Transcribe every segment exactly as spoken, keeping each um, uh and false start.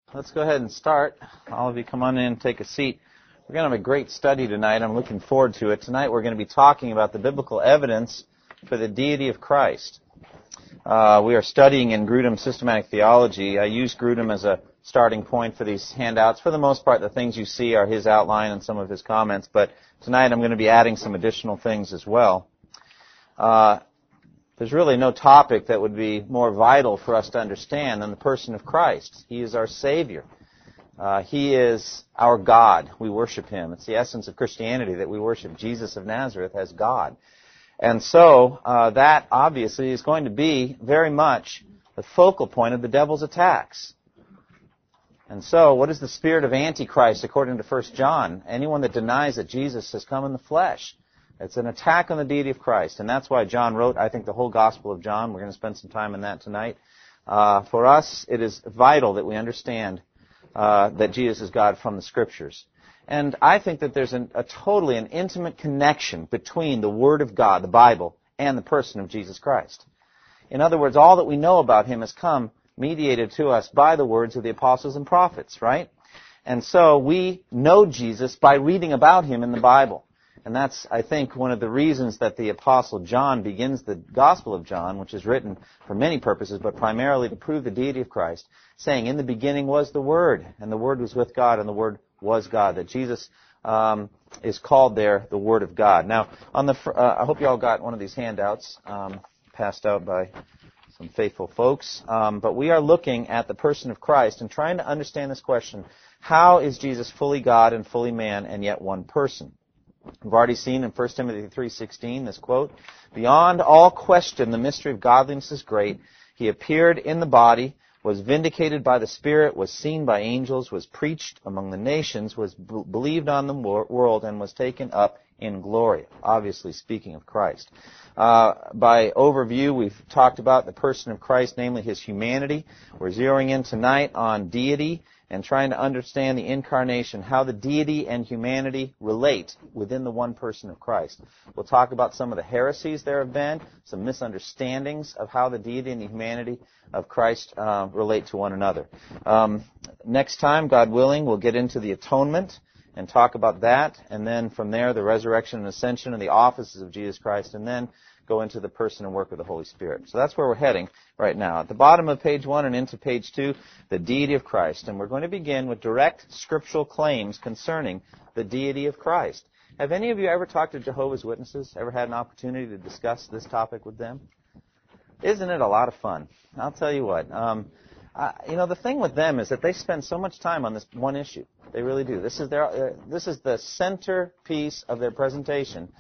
Let's go ahead and start. All of you come on in and take a seat. We're going to have a great study tonight. I'm looking forward to it. Tonight we're going to be talking about the biblical evidence for the deity of Christ. Uh, we are studying in Grudem's Systematic Theology. I use Grudem as a starting point for these handouts. For the most part, the things you see are his outline and some of his comments, but tonight I'm going to be adding some additional things as well. Uh, there's really no topic that would be more vital for us to understand than the person of Christ. He is our Savior. Uh, he is our God. We worship Him. It's the essence of Christianity that we worship Jesus of Nazareth as God. And so uh, that obviously is going to be very much the focal point of the devil's attacks. And so what is the spirit of Antichrist according to First John? Anyone that denies that Jesus has come in the flesh. It's an attack on the deity of Christ. And that's why John wrote, I think, the whole Gospel of John. We're going to spend some time in that tonight. Uh, for us, it is vital that we understand uh, that Jesus is God from the Scriptures. And I think that there's an, a totally an intimate connection between the Word of God, the Bible, and the person of Jesus Christ. In other words, all that we know about Him has come mediated to us by the words of the apostles and prophets, right? And so we know Jesus by reading about Him in the Bible. And that's, I think, one of the reasons that the Apostle John begins the Gospel of John, which is written for many purposes, but primarily to prove the deity of Christ, saying, in the beginning was the Word, and the Word was with God, and the Word was God. That Jesus um, is called there the Word of God. Now, on the, fr- uh, I hope you all got one of these handouts um, passed out by some faithful folks. Um, but we are looking at the person of Christ and trying to understand this question: how is Jesus fully God and fully man, and yet one person? We've already seen in First Timothy three sixteen this quote, beyond all question the mystery of godliness is great. He appeared in the body, was vindicated by the Spirit, was seen by angels, was preached among the nations, was b- believed on the world, and was taken up in glory. Obviously speaking of Christ. Uh, by overview, we've talked about the person of Christ, namely His humanity. We're zeroing in tonight on deity and trying to understand the incarnation, how the deity and humanity relate within the one person of Christ. We'll talk about some of the heresies there have been, some misunderstandings of how the deity and the humanity of Christ uh, relate to one another. Um, next time, God willing, we'll get into the atonement and talk about that, and then from there, the resurrection and ascension and the offices of Jesus Christ, and then go into the person and work of the Holy Spirit. So that's where we're heading right now. At the bottom of page one and into page two, the deity of Christ. And we're going to begin with direct scriptural claims concerning the deity of Christ. Have any of you ever talked to Jehovah's Witnesses? Ever had an opportunity to discuss this topic with them? Isn't it a lot of fun? I'll tell you what. Um, uh, you know, the thing with them is that they spend so much time on this one issue. They really do. This is their. Uh, this is the centerpiece of their presentation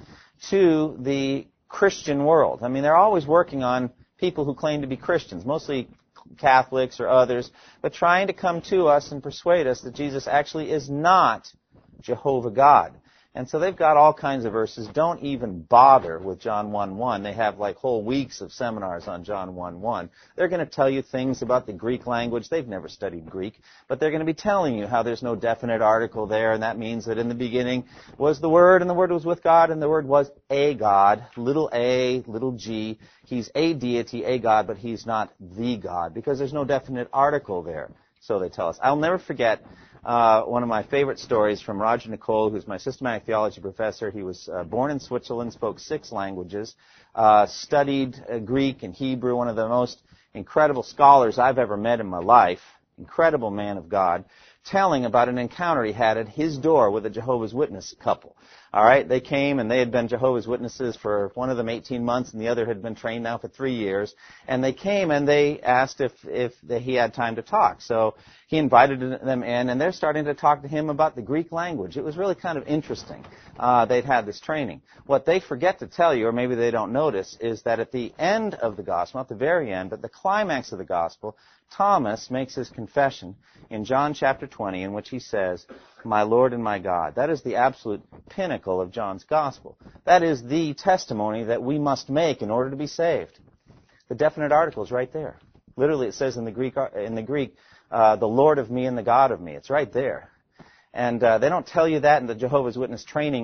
to the Christian world. I mean, they're always working on people who claim to be Christians, mostly Catholics or others, but trying to come to us and persuade us that Jesus actually is not Jehovah God. And so they've got all kinds of verses. Don't even bother with John one one. They have like whole weeks of seminars on John one one. They're going to tell you things about the Greek language. They've never studied Greek. But they're going to be telling you how there's no definite article there, and that means that in the beginning was the Word, and the Word was with God, and the Word was a God, little a, little g. He's a deity, a God, but He's not the God, because there's no definite article there. So they tell us. I'll never forget Uh, one of my favorite stories from Roger Nicole, who's my systematic theology professor. He was uh, born in Switzerland, spoke six languages, uh, studied uh, Greek and Hebrew, one of the most incredible scholars I've ever met in my life, incredible man of God, telling about an encounter he had at his door with a Jehovah's Witness couple. All right, they came and they had been Jehovah's Witnesses for one of them eighteen months and the other had been trained now for three years. And they came and they asked if if they, he had time to talk. So he invited them in, and they're starting to talk to him about the Greek language. It was really kind of interesting. Uh, they'd had this training. What they forget to tell you, or maybe they don't notice, is that at the end of the gospel, not the very end, but the climax of the gospel, Thomas makes his confession in John chapter twenty, in which he says, "My Lord and my God." That is the absolute pinnacle of John's gospel. That is the testimony that we must make in order to be saved. The definite article is right there. Literally, it says in the Greek, in the Greek, uh, "the Lord of me and the God of me." It's right there. And uh, they don't tell you that in the Jehovah's Witness training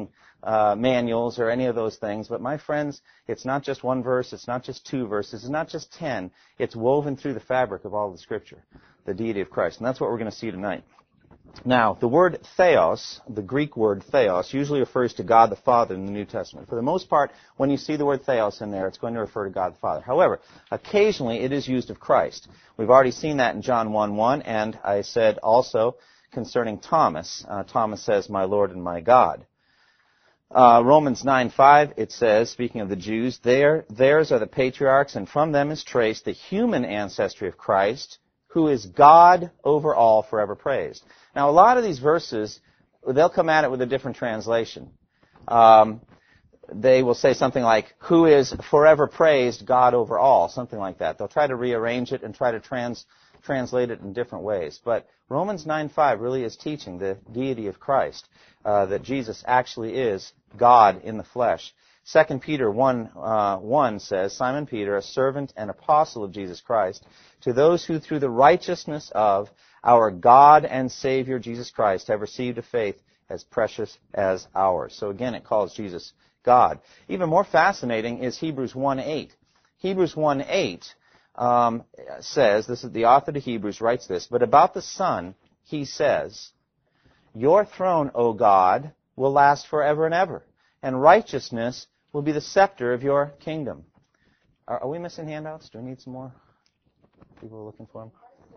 uh, manuals or any of those things. But my friends, it's not just one verse, it's not just two verses, it's not just ten. It's woven through the fabric of all of the Scripture, the deity of Christ. And that's what we're going to see tonight. Now, the word theos, the Greek word theos, usually refers to God the Father in the New Testament. For the most part, when you see the word theos in there, it's going to refer to God the Father. However, occasionally it is used of Christ. We've already seen that in John one one, and I said also concerning Thomas. Uh, Thomas says, "My Lord and my God." Uh, Romans nine five, it says, speaking of the Jews, there, theirs are the patriarchs, and from them is traced the human ancestry of Christ, who is God over all, forever praised. Now, a lot of these verses, they'll come at it with a different translation. Um, they will say something like, who is forever praised, God over all, something like that. They'll try to rearrange it and try to trans, translate it in different ways. But Romans nine five really is teaching the deity of Christ, uh, that Jesus actually is God in the flesh. Second Peter one one says, Simon Peter, a servant and apostle of Jesus Christ, to those who through the righteousness of our God and Savior Jesus Christ have received a faith as precious as ours. So again, it calls Jesus God. Even more fascinating is Hebrews one eight. Hebrews one eight um, says, this is the author to Hebrews writes this, but about the Son, he says, your throne, O God, will last forever and ever, and righteousness will be the scepter of your kingdom. Are, are we missing handouts? Do we need some more? People are looking for them.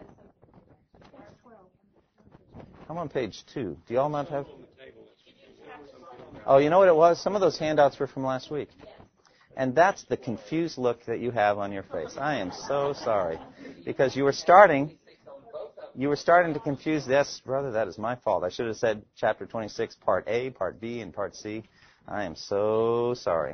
I'm on page two. Do you all not have? Oh, you know what it was? Some of those handouts were from last week. And that's the confused look that you have on your face. I am so sorry. Because you were starting, you were starting to confuse this. Brother, that is my fault. I should have said chapter twenty-six, part A, part B, and part C. I am so sorry.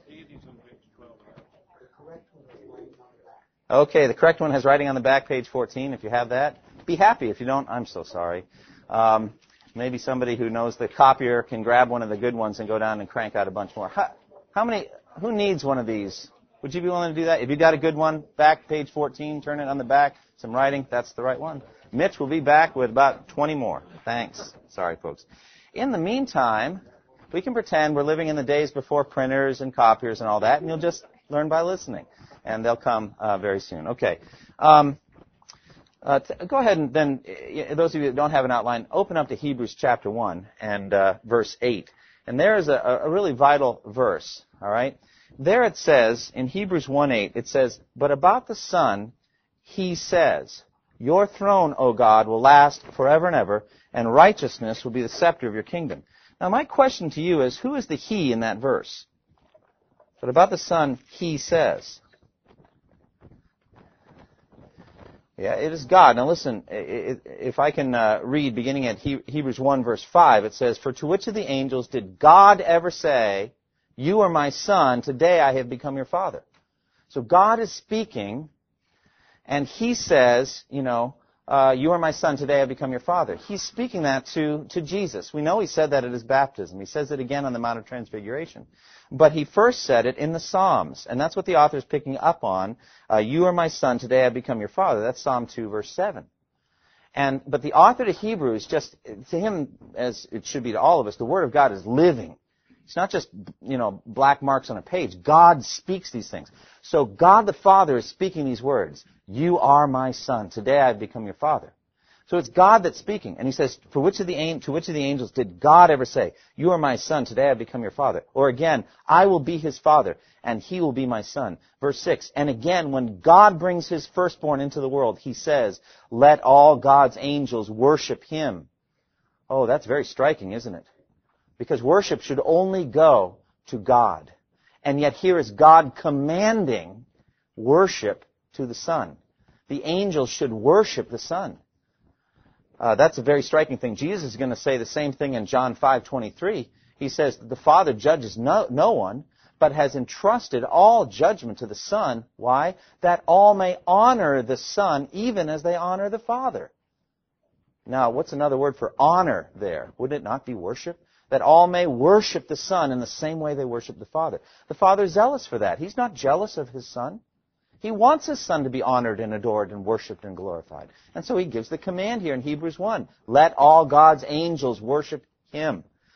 Okay, the correct one has writing on the back, page fourteen, if you have that. Be happy. If you don't, I'm so sorry. Um, maybe somebody who knows the copier can grab one of the good ones and go down and crank out a bunch more. How, how many, who needs one of these? Would you be willing to do that? If you got a good one, back, page fourteen, turn it on the back, some writing, that's the right one. Mitch will be back with about twenty more. Thanks. Sorry, folks. In the meantime, we can pretend we're living in the days before printers and copiers and all that, and you'll just learn by listening. And they'll come uh, very soon. Okay. Um, uh, t- go ahead and then, uh, those of you that don't have an outline, open up to Hebrews chapter one and uh, verse eight. And there is a, a really vital verse, all right? There it says, in Hebrews one eight, it says, but about the Son, he says, your throne, O God, will last forever and ever, and righteousness will be the scepter of your kingdom. Now, my question to you is, who is the he in that verse? But about the Son, he says. Yeah, it is God. Now listen, if I can uh, read beginning at Hebrews one verse five, it says, for to which of the angels did God ever say, you are my son, today I have become your father? So God is speaking, and he says, you know, uh, you are my son, today I have become your father. He's speaking that to, to Jesus. We know he said that at his baptism. He says it again on the Mount of Transfiguration. But he first said it in the Psalms, and that's what the author is picking up on. Uh, you are my son, today I have become your father. That's Psalm two, verse seven. And but the author to Hebrews, just to him, as it should be to all of us, the Word of God is living. It's not just, you know, black marks on a page. God speaks these things. So God the Father is speaking these words. You are my son, today I have become your father. So it's God that's speaking. And he says, for which of the, to which of the angels did God ever say, you are my son, today I have become your father? Or again, I will be his father, and he will be my son. Verse six, and again, when God brings his firstborn into the world, he says, let all God's angels worship him. Oh, that's very striking, isn't it? Because worship should only go to God. And yet here is God commanding worship to the Son. The angels should worship the Son. Uh, that's a very striking thing. Jesus is going to say the same thing in John five twenty-three. He says that the Father judges no, no one, but has entrusted all judgment to the Son. Why? That all may honor the Son even as they honor the Father. Now, what's another word for honor there? Wouldn't it not be worship? That all may worship the Son in the same way they worship the Father. The Father is zealous for that. He's not jealous of his Son. He wants his Son to be honored and adored and worshipped and glorified. And so he gives the command here in Hebrews one. Let all God's angels worship him.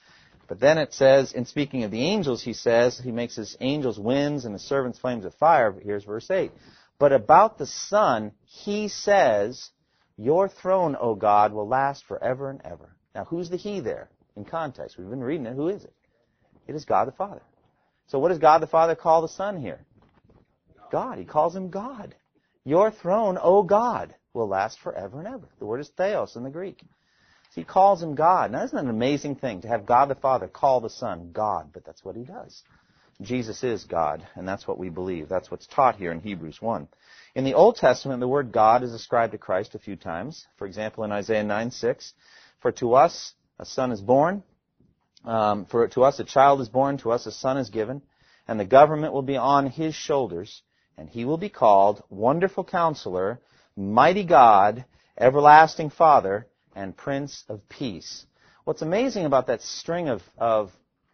But then it says, in speaking of the angels, he says, he makes his angels winds and his servants flames of fire. Here's verse eight. But about the Son, he says, your throne, O God, will last forever and ever. Now, who's the he there? In context, we've been reading it. Who is it? It is God the Father. So what does God the Father call the Son here? God. He calls him God. Your throne, O God, will last forever and ever. The word is theos in the Greek. So he calls him God. Now, isn't that an amazing thing to have God the Father call the Son God? But that's what he does. Jesus is God, and that's what we believe. That's what's taught here in Hebrews one. In the Old Testament, the word God is ascribed to Christ a few times. For example, in Isaiah nine six, for to us a son is born, um, for to us a child is born, to us a son is given, and the government will be on his shoulders, and he will be called Wonderful Counselor, Mighty God, Everlasting Father, and Prince of Peace. What's amazing about that string of, of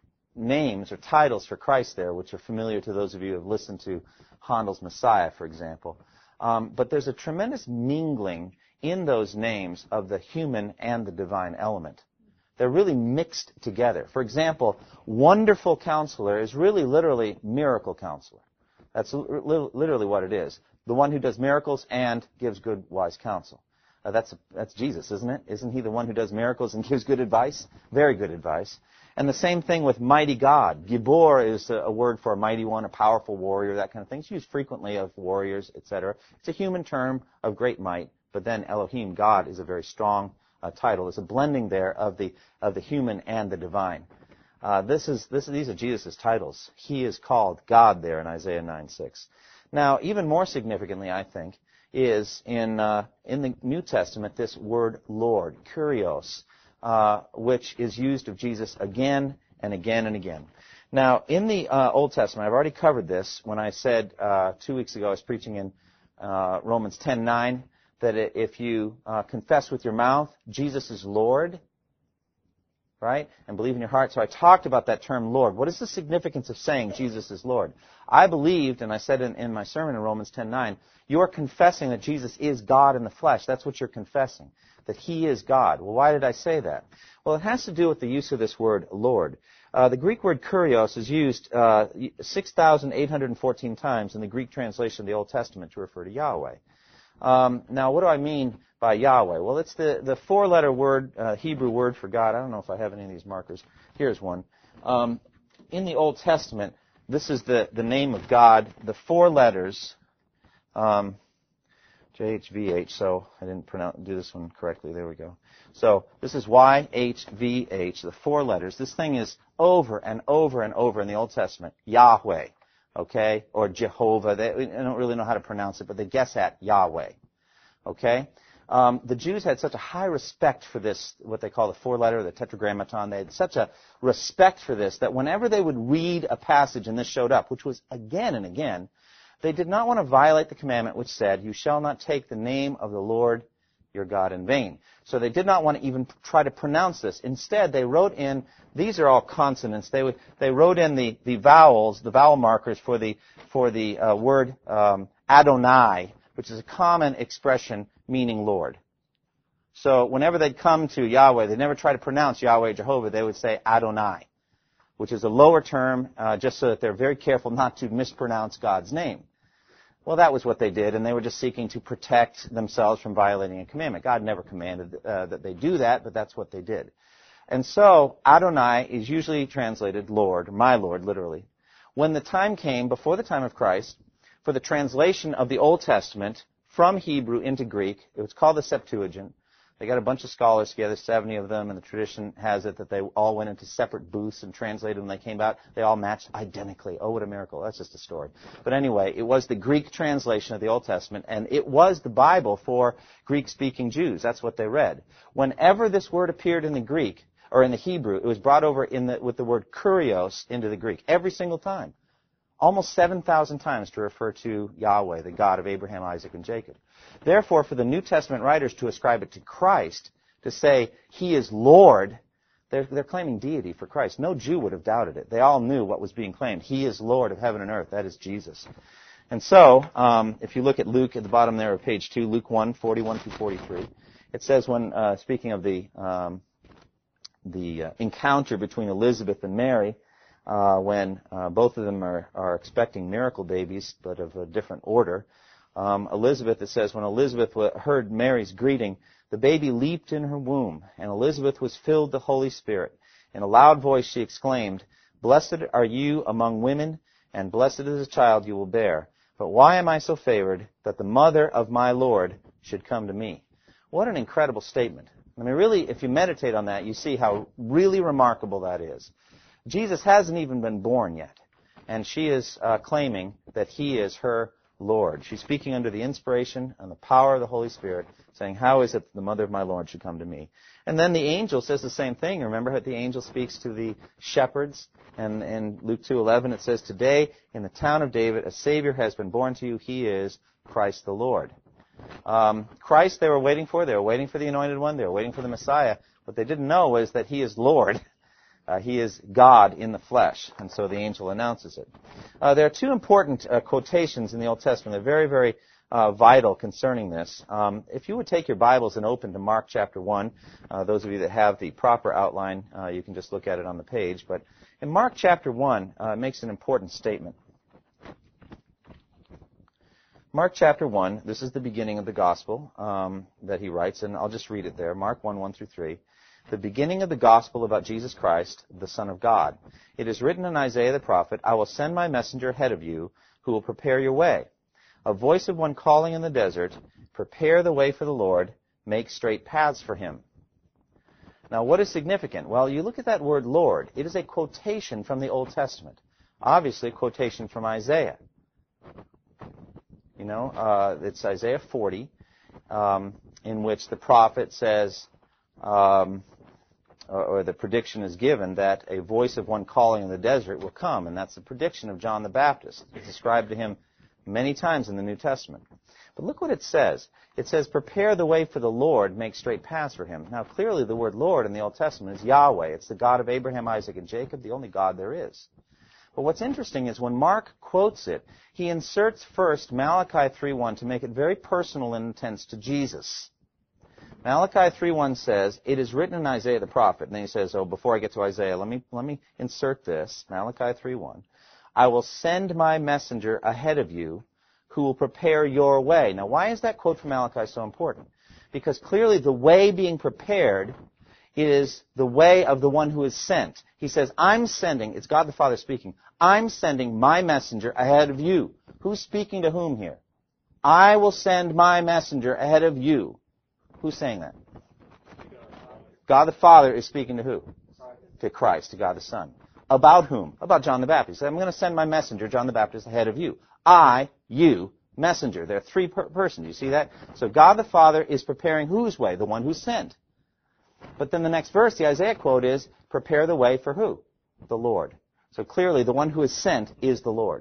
names or titles for Christ there, which are familiar to those of you who have listened to Handel's Messiah, for example, um, but there's a tremendous mingling in those names of the human and the divine element. They're really mixed together. For example, Wonderful Counselor is really literally Miracle Counselor. That's li- literally what it is. The one who does miracles and gives good, wise counsel. Uh, that's that's Jesus, isn't it? Isn't he the one who does miracles and gives good advice? Very good advice. And the same thing with Mighty God. Gibor is a, a word for a mighty one, a powerful warrior, that kind of thing. It's used frequently of warriors, et cetera. It's a human term of great might. But then Elohim, God, is a very strong uh, title. It's a blending there of the of the human and the divine. Uh, this is this these are Jesus' titles. He is called God there in Isaiah nine six. Now, even more significantly, I think, is in uh, in the New Testament this word Lord, kurios, uh, which is used of Jesus again and again and again. Now, in the uh, Old Testament, I've already covered this when I said uh, two weeks ago I was preaching in uh, Romans ten nine that if you uh, confess with your mouth Jesus is Lord, right, and believe in your heart. So I talked about that term Lord. What is the significance of saying Jesus is Lord? I believed, and I said in, in my sermon in Romans ten nine, you're confessing that Jesus is God in the flesh. That's what you're confessing, that he is God. Well, why did I say that? Well, it has to do with the use of this word Lord. Uh, the Greek word kurios is used uh, six thousand eight hundred fourteen times in the Greek translation of the Old Testament to refer to Yahweh. Um, now, what do I mean by Yahweh? Well, it's the, the four-letter word, uh, Hebrew word for God. I don't know if I have any of these markers. Here's one. Um, in the Old Testament, this is the, the name of God, the four letters, um, J H V H, so I didn't pronounce, do this one correctly. There we go. So this is Y H V H, the four letters. This thing is over and over and over in the Old Testament. Yahweh. Okay, or Jehovah. They I don't really know how to pronounce it, but they guess at Yahweh. Okay? Um, the Jews had such a high respect for this, what they call the four-letter, the tetragrammaton. They had such a respect for this that whenever they would read a passage and this showed up, which was again and again, they did not want to violate the commandment which said, you shall not take the name of the Lord your God in vain. So they did not want to even try to pronounce this. Instead, they wrote in, these are all consonants, they would, they wrote in the, the vowels, the vowel markers for the, for the uh, word um, Adonai, which is a common expression meaning Lord. So whenever they'd come to Yahweh, they'd never try to pronounce Yahweh Jehovah, they would say Adonai, which is a lower term, uh, just so that they're very careful not to mispronounce God's name. Well, that was what they did, and they were just seeking to protect themselves from violating a commandment. God never commanded uh, that they do that, but that's what they did. And so, Adonai is usually translated Lord, my Lord, literally. When the time came, before the time of Christ, for the translation of the Old Testament from Hebrew into Greek, it was called the Septuagint. They got a bunch of scholars together, seventy of them, and the tradition has it that they all went into separate booths and translated when they came out. They all matched identically. Oh, what a miracle. That's just a story. But anyway, it was the Greek translation of the Old Testament, and it was the Bible for Greek-speaking Jews. That's what they read. Whenever this word appeared in the Greek, or in the Hebrew, it was brought over in the, with the word kurios into the Greek. Every single time. Almost seven thousand times to refer to Yahweh, the God of Abraham, Isaac, and Jacob. Therefore, for the New Testament writers to ascribe it to Christ, to say He is Lord, they're, they're claiming deity for Christ. No Jew would have doubted it. They all knew what was being claimed. He is Lord of heaven and earth. That is Jesus. And so, um, if you look at Luke at the bottom there of page two, Luke one, forty-one through forty-three, it says when, uh, speaking of the, um, the uh, encounter between Elizabeth and Mary, uh, when uh, both of them are, are expecting miracle babies, but of a different order. Um, Elizabeth, it says, when Elizabeth heard Mary's greeting, the baby leaped in her womb, and Elizabeth was filled with the Holy Spirit. In a loud voice she exclaimed, "Blessed are you among women, and blessed is the child you will bear. But why am I so favored that the mother of my Lord should come to me?" What an incredible statement. I mean, really, if you meditate on that, you see how really remarkable that is. Jesus hasn't even been born yet, and she is uh, claiming that he is her Lord. She's speaking under the inspiration and the power of the Holy Spirit, saying, how is it that the mother of my Lord should come to me? And then the angel says the same thing. Remember how the angel speaks to the shepherds? And in Luke two eleven it says, "Today in the town of David a Savior has been born to you. He is Christ the Lord." Um, Christ they were waiting for. They were waiting for the Anointed One. They were waiting for the Messiah. What they didn't know was that he is Lord. Uh, he is God in the flesh. And so the angel announces it. Uh, there are two important uh, quotations in the Old Testament. They're very, very uh, vital concerning this. Um, if you would take your Bibles and open to Mark chapter one, uh, those of you that have the proper outline, uh, you can just look at it on the page. But in Mark chapter one, uh, it makes an important statement. Mark chapter one, this is the beginning of the gospel um, that he writes, and I'll just read it there. Mark one, one through three. The beginning of the gospel about Jesus Christ, the Son of God. It is written in Isaiah the prophet, "I will send my messenger ahead of you, who will prepare your way. A voice of one calling in the desert, prepare the way for the Lord, make straight paths for him." Now, what is significant? Well, you look at that word Lord. It is a quotation from the Old Testament. Obviously, a quotation from Isaiah. You know, uh, it's Isaiah forty, um, in which the prophet says, um, or, or the prediction is given that a voice of one calling in the desert will come, and that's the prediction of John the Baptist. It's described to him many times in the New Testament. But look what it says. It says, "Prepare the way for the Lord, make straight paths for him." Now, clearly the word Lord in the Old Testament is Yahweh. It's the God of Abraham, Isaac, and Jacob, the only God there is. But what's interesting is when Mark quotes it, he inserts first Malachi three one to make it very personal and intense to Jesus. Malachi three one says, "It is written in Isaiah the prophet," and then he says, oh, before I get to Isaiah, let me, let me insert this, Malachi three one. "I will send my messenger ahead of you who will prepare your way." Now, why is that quote from Malachi so important? Because clearly the way being prepared is the way of the one who is sent. He says, I'm sending, it's God the Father speaking, I'm sending my messenger ahead of you. Who's speaking to whom here? I will send my messenger ahead of you. Who's saying that? God the Father is speaking to who? To Christ, to God the Son. About whom? About John the Baptist. I'm going to send my messenger, John the Baptist, ahead of you. I, you, messenger. There are three per- persons. You see that? So God the Father is preparing whose way? The one who's sent. But then the next verse, the Isaiah quote is, "Prepare the way for who? The Lord." So clearly the one who is sent is the Lord.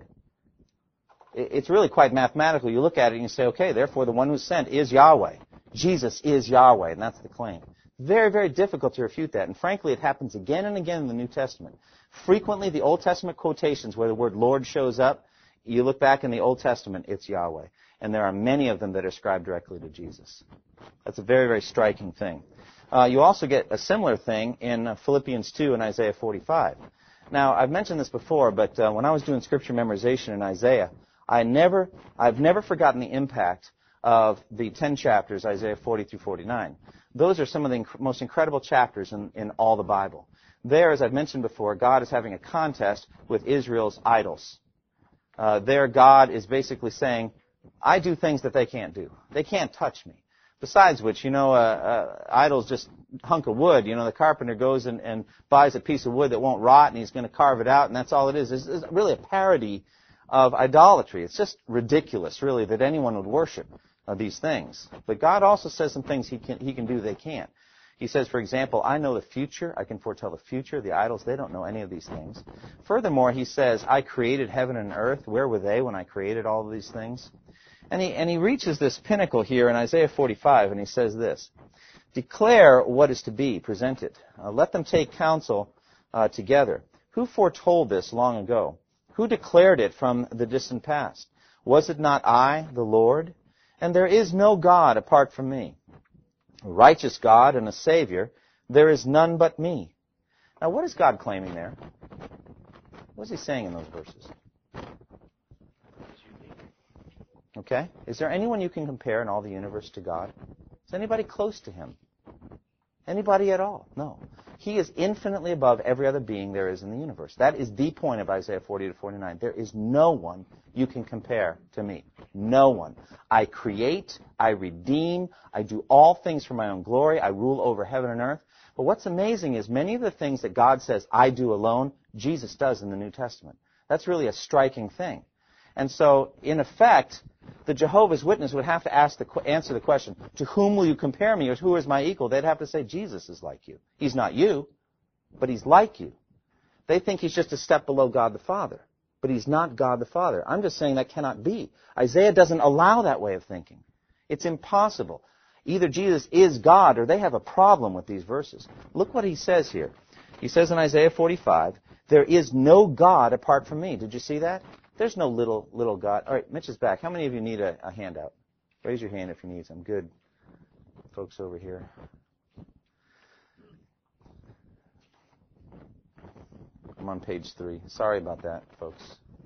It's really quite mathematical. You look at it and you say, okay, therefore the one who's sent is Yahweh. Jesus is Yahweh, and that's the claim. Very, very difficult to refute that. And frankly, it happens again and again in the New Testament. Frequently, the Old Testament quotations where the word Lord shows up, you look back in the Old Testament, it's Yahweh. And there are many of them that are ascribed directly to Jesus. That's a very, very striking thing. Uh, you also get a similar thing in uh, Philippians two and Isaiah forty-five. Now, I've mentioned this before, but uh, when I was doing scripture memorization in Isaiah, I never, I've never forgotten the impact of the ten chapters, Isaiah forty through forty-nine. Those are some of the inc- most incredible chapters in, in all the Bible. There, as I've mentioned before, God is having a contest with Israel's idols. Uh, there, God is basically saying, I do things that they can't do. They can't touch me. Besides which, you know, uh, uh, idol's just a hunk of wood. You know, the carpenter goes and, and buys a piece of wood that won't rot, and he's going to carve it out, and that's all it is. It's, it's really a parody of idolatry. It's just ridiculous, really, that anyone would worship uh, these things. But God also says some things he can, he can do they can't. He says, for example, I know the future. I can foretell the future. The idols, they don't know any of these things. Furthermore, he says, I created heaven and earth. Where were they when I created all of these things? And he, and he reaches this pinnacle here in Isaiah forty-five, and he says this, declare what is to be, present it. Uh, let them take counsel uh, together. Who foretold this long ago? Who declared it from the distant past? Was it not I, the Lord? And there is no God apart from me. A righteous God and a Savior, there is none but me. Now, what is God claiming there? What is he saying in those verses? Okay? Is there anyone you can compare in all the universe to God? Is anybody close to him? Anybody at all? No. He is infinitely above every other being there is in the universe. That is the point of Isaiah forty to forty-nine. There is no one you can compare to me. No one. I create, I redeem, I do all things for my own glory, I rule over heaven and earth. But what's amazing is many of the things that God says I do alone, Jesus does in the New Testament. That's really a striking thing. And so, in effect, the Jehovah's Witness would have to ask the, answer the question, to whom will you compare me, or who is my equal? They'd have to say, Jesus is like you. He's not you, but he's like you. They think he's just a step below God the Father, but he's not God the Father. I'm just saying that cannot be. Isaiah doesn't allow that way of thinking. It's impossible. Either Jesus is God, or they have a problem with these verses. Look what he says here. He says in Isaiah forty-five, there is no God apart from me. Did you see that? There's no little little God. All right, Mitch is back. How many of you need a, a handout? Raise your hand if you need some. Good. Folks over here. I'm on page three. Sorry about that, folks.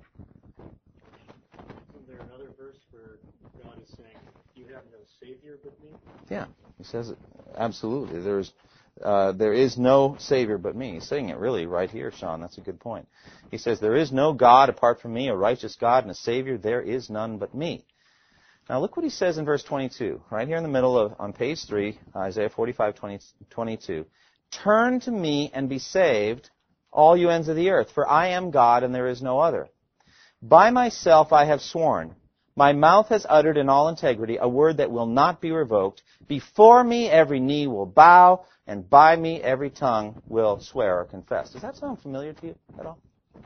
Isn't there another verse where God is saying, you have no Savior but me? Yeah, he says it. Absolutely. There's, uh, there is no Savior but me. He's saying it really right here, Sean. That's a good point. He says, there is no God apart from me, a righteous God and a Savior. There is none but me. Now look what he says in verse twenty-two, right here in the middle of, on page three, Isaiah forty-five, twenty, twenty-two. Turn to me and be saved, all you ends of the earth, for I am God and there is no other. By myself I have sworn. My mouth has uttered in all integrity a word that will not be revoked. Before me every knee will bow, and by me every tongue will swear or confess. Does that sound familiar to you at all?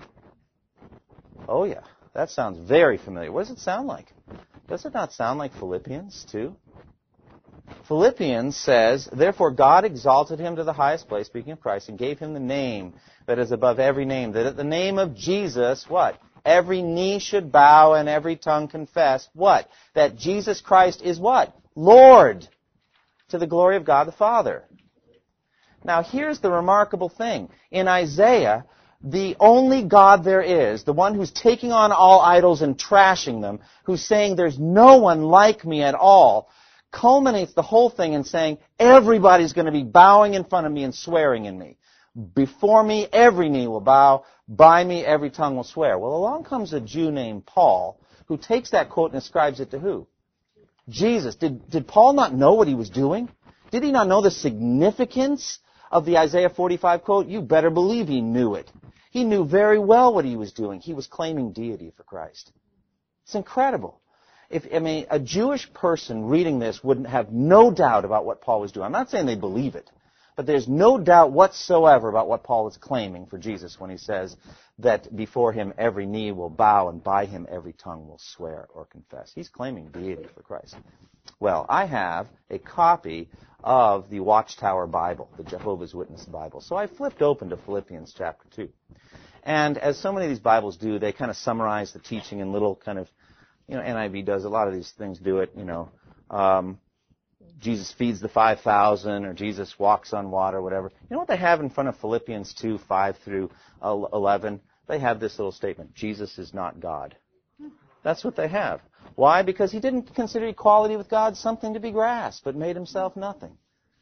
Oh yeah, that sounds very familiar. What does it sound like? Does it not sound like Philippians two? Philippians says, therefore God exalted him to the highest place, speaking of Christ, and gave him the name that is above every name, that at the name of Jesus, what? Every knee should bow and every tongue confess, what? That Jesus Christ is what? Lord, to the glory of God the Father. Now here's the remarkable thing. In Isaiah, the only God there is, the one who's taking on all idols and trashing them, who's saying there's no one like me at all, culminates the whole thing in saying everybody's going to be bowing in front of me and swearing in me. Before me, every knee will bow. By me, every tongue will swear. Well, along comes a Jew named Paul, who takes that quote and ascribes it to who? Jesus. Did, did Paul not know what he was doing? Did he not know the significance of the Isaiah forty-five quote? You better believe he knew it. He knew very well what he was doing. He was claiming deity for Christ. It's incredible. If, I mean, a Jewish person reading this would have no doubt about what Paul was doing. I'm not saying they believe it, but there's no doubt whatsoever about what Paul is claiming for Jesus when he says that before him every knee will bow and by him every tongue will swear or confess. He's claiming deity for Christ. Well, I have a copy of the Watchtower Bible, the Jehovah's Witness Bible. So I flipped open to Philippians chapter two. And as so many of these Bibles do, they kind of summarize the teaching in little kind of, you know, N I V does, a lot of these things do it, you know. Um, Jesus feeds the five thousand, or Jesus walks on water, whatever. You know what they have in front of Philippians two, five through eleven? They have this little statement, Jesus is not God. That's what they have. Why? Because he didn't consider equality with God something to be grasped, but made himself nothing.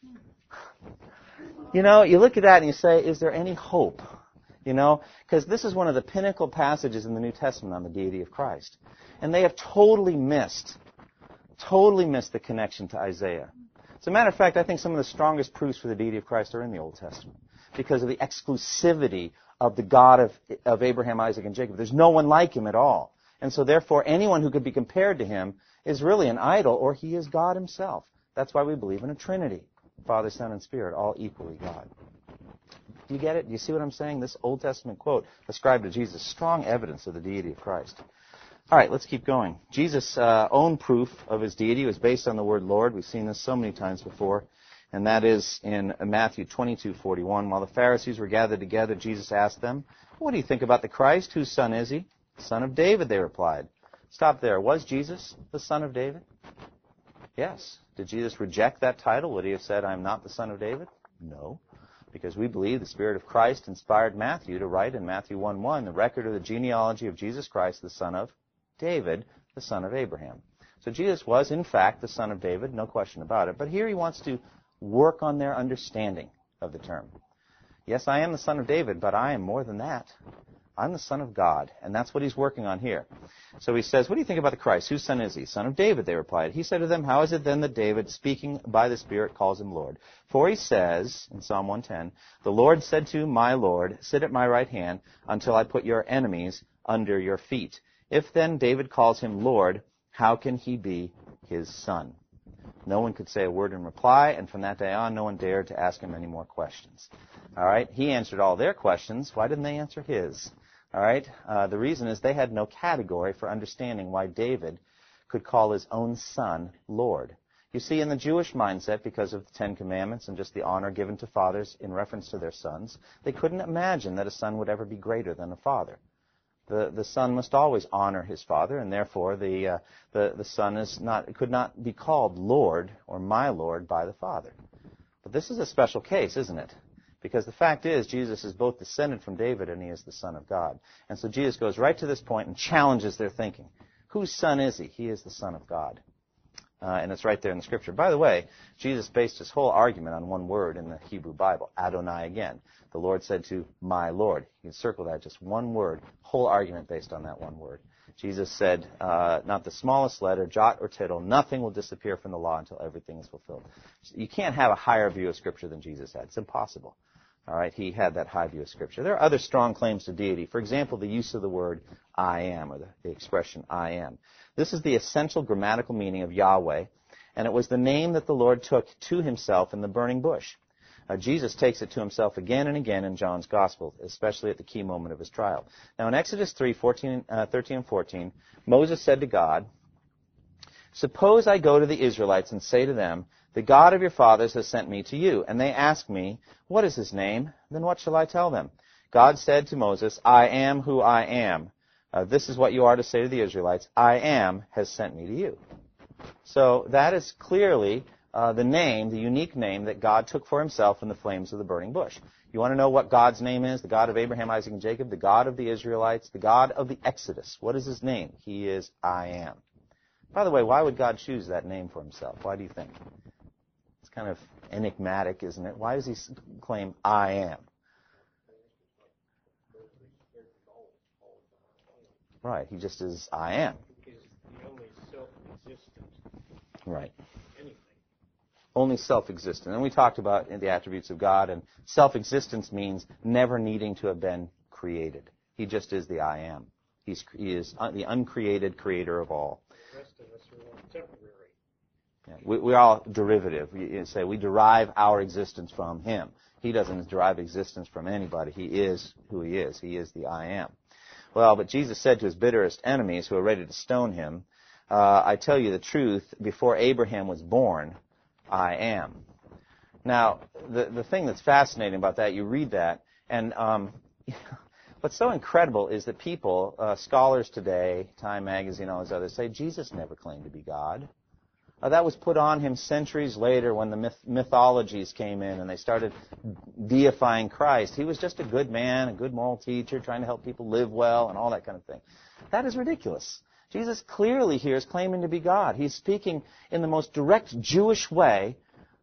You know, you look at that and you say, is there any hope? You know, because this is one of the pinnacle passages in the New Testament on the deity of Christ. And they have totally missed, totally missed the connection to Isaiah. As a matter of fact, I think some of the strongest proofs for the deity of Christ are in the Old Testament because of the exclusivity of the God of, of Abraham, Isaac, and Jacob. There's no one like him at all. And so therefore, anyone who could be compared to him is really an idol, or he is God himself. That's why we believe in a Trinity, Father, Son, and Spirit, all equally God. Do you get it? Do you see what I'm saying? This Old Testament quote ascribed to Jesus, strong evidence of the deity of Christ. All right, let's keep going. Jesus' uh, own proof of his deity was based on the word Lord. We've seen this so many times before, and that is in Matthew twenty-two forty-one. While the Pharisees were gathered together, Jesus asked them, what do you think about the Christ? Whose son is he? Son of David, they replied. Stop there. Was Jesus the son of David? Yes. Did Jesus reject that title? Would he have said, I'm not the son of David? No. Because we believe the Spirit of Christ inspired Matthew to write in Matthew one one the record of the genealogy of Jesus Christ, the son of David, the son of Abraham. So Jesus was, in fact, the son of David, no question about it. But here he wants to work on their understanding of the term. Yes, I am the son of David, but I am more than that. I'm the son of God, and that's what he's working on here. So he says, what do you think about the Christ? Whose son is he? Son of David, they replied. He said to them, how is it then that David, speaking by the Spirit, calls him Lord? For he says, in Psalm one ten, the Lord said to my Lord, sit at my right hand until I put your enemies under your feet. If then David calls him Lord, how can he be his son? No one could say a word in reply, and from that day on, no one dared to ask him any more questions. All right, he answered all their questions. Why didn't they answer his? All right, uh, the reason is they had no category for understanding why David could call his own son Lord. You see, in the Jewish mindset, because of the Ten Commandments and just the honor given to fathers in reference to their sons, they couldn't imagine that a son would ever be greater than a father. The the son must always honor his father, and therefore the uh, the the son is not could not be called Lord or my Lord by the father. But this is a special case, isn't it? Because the fact is, Jesus is both descended from David and he is the Son of God. And so Jesus goes right to this point and challenges their thinking. Whose son is he? He is the Son of God. Uh, and it's right there in the Scripture. By the way, Jesus based his whole argument on one word in the Hebrew Bible, Adonai again. The Lord said to my Lord. You can circle that, just one word, whole argument based on that one word. Jesus said, uh, not the smallest letter, jot or tittle, nothing will disappear from the law until everything is fulfilled. You can't have a higher view of Scripture than Jesus had. It's impossible. All right, he had that high view of Scripture. There are other strong claims to deity. For example, the use of the word I am, or the, the expression I am. This is the essential grammatical meaning of Yahweh, and it was the name that the Lord took to himself in the burning bush. Uh, Jesus takes it to himself again and again in John's Gospel, especially at the key moment of his trial. Now, in Exodus three, fourteen, uh, thirteen and fourteen, Moses said to God, suppose I go to the Israelites and say to them, the God of your fathers has sent me to you. And they ask me, what is his name? Then what shall I tell them? God said to Moses, I am who I am. Uh, this is what you are to say to the Israelites. I am has sent me to you. So that is clearly uh, the name, the unique name that God took for himself in the flames of the burning bush. You want to know what God's name is? The God of Abraham, Isaac, and Jacob, the God of the Israelites, the God of the Exodus. What is his name? He is I am. By the way, why would God choose that name for himself? Why do you think? It's kind of enigmatic, isn't it? Why does he claim I am? Right, he just is I am. Is the only self-existent. Right. Anything. Only self-existent. And we talked about the attributes of God, and self-existence means never needing to have been created. He just is the I am. He's, he is the uncreated creator of all. The rest of us are all temporary. Yeah, we, we're all derivative. You say we derive our existence from him. He doesn't derive existence from anybody. He is who he is. He is the I am. Well, but Jesus said to his bitterest enemies who were ready to stone him, uh, I tell you the truth, before Abraham was born, I am. Now, the, the thing that's fascinating about that, you read that, and um, what's so incredible is that people, uh, scholars today, Time Magazine, all those others, say Jesus never claimed to be God. Uh, that was put on him centuries later when the myth- mythologies came in and they started deifying Christ. He was just a good man, a good moral teacher, trying to help people live well and all that kind of thing. That is ridiculous. Jesus clearly here is claiming to be God. He's speaking in the most direct Jewish way,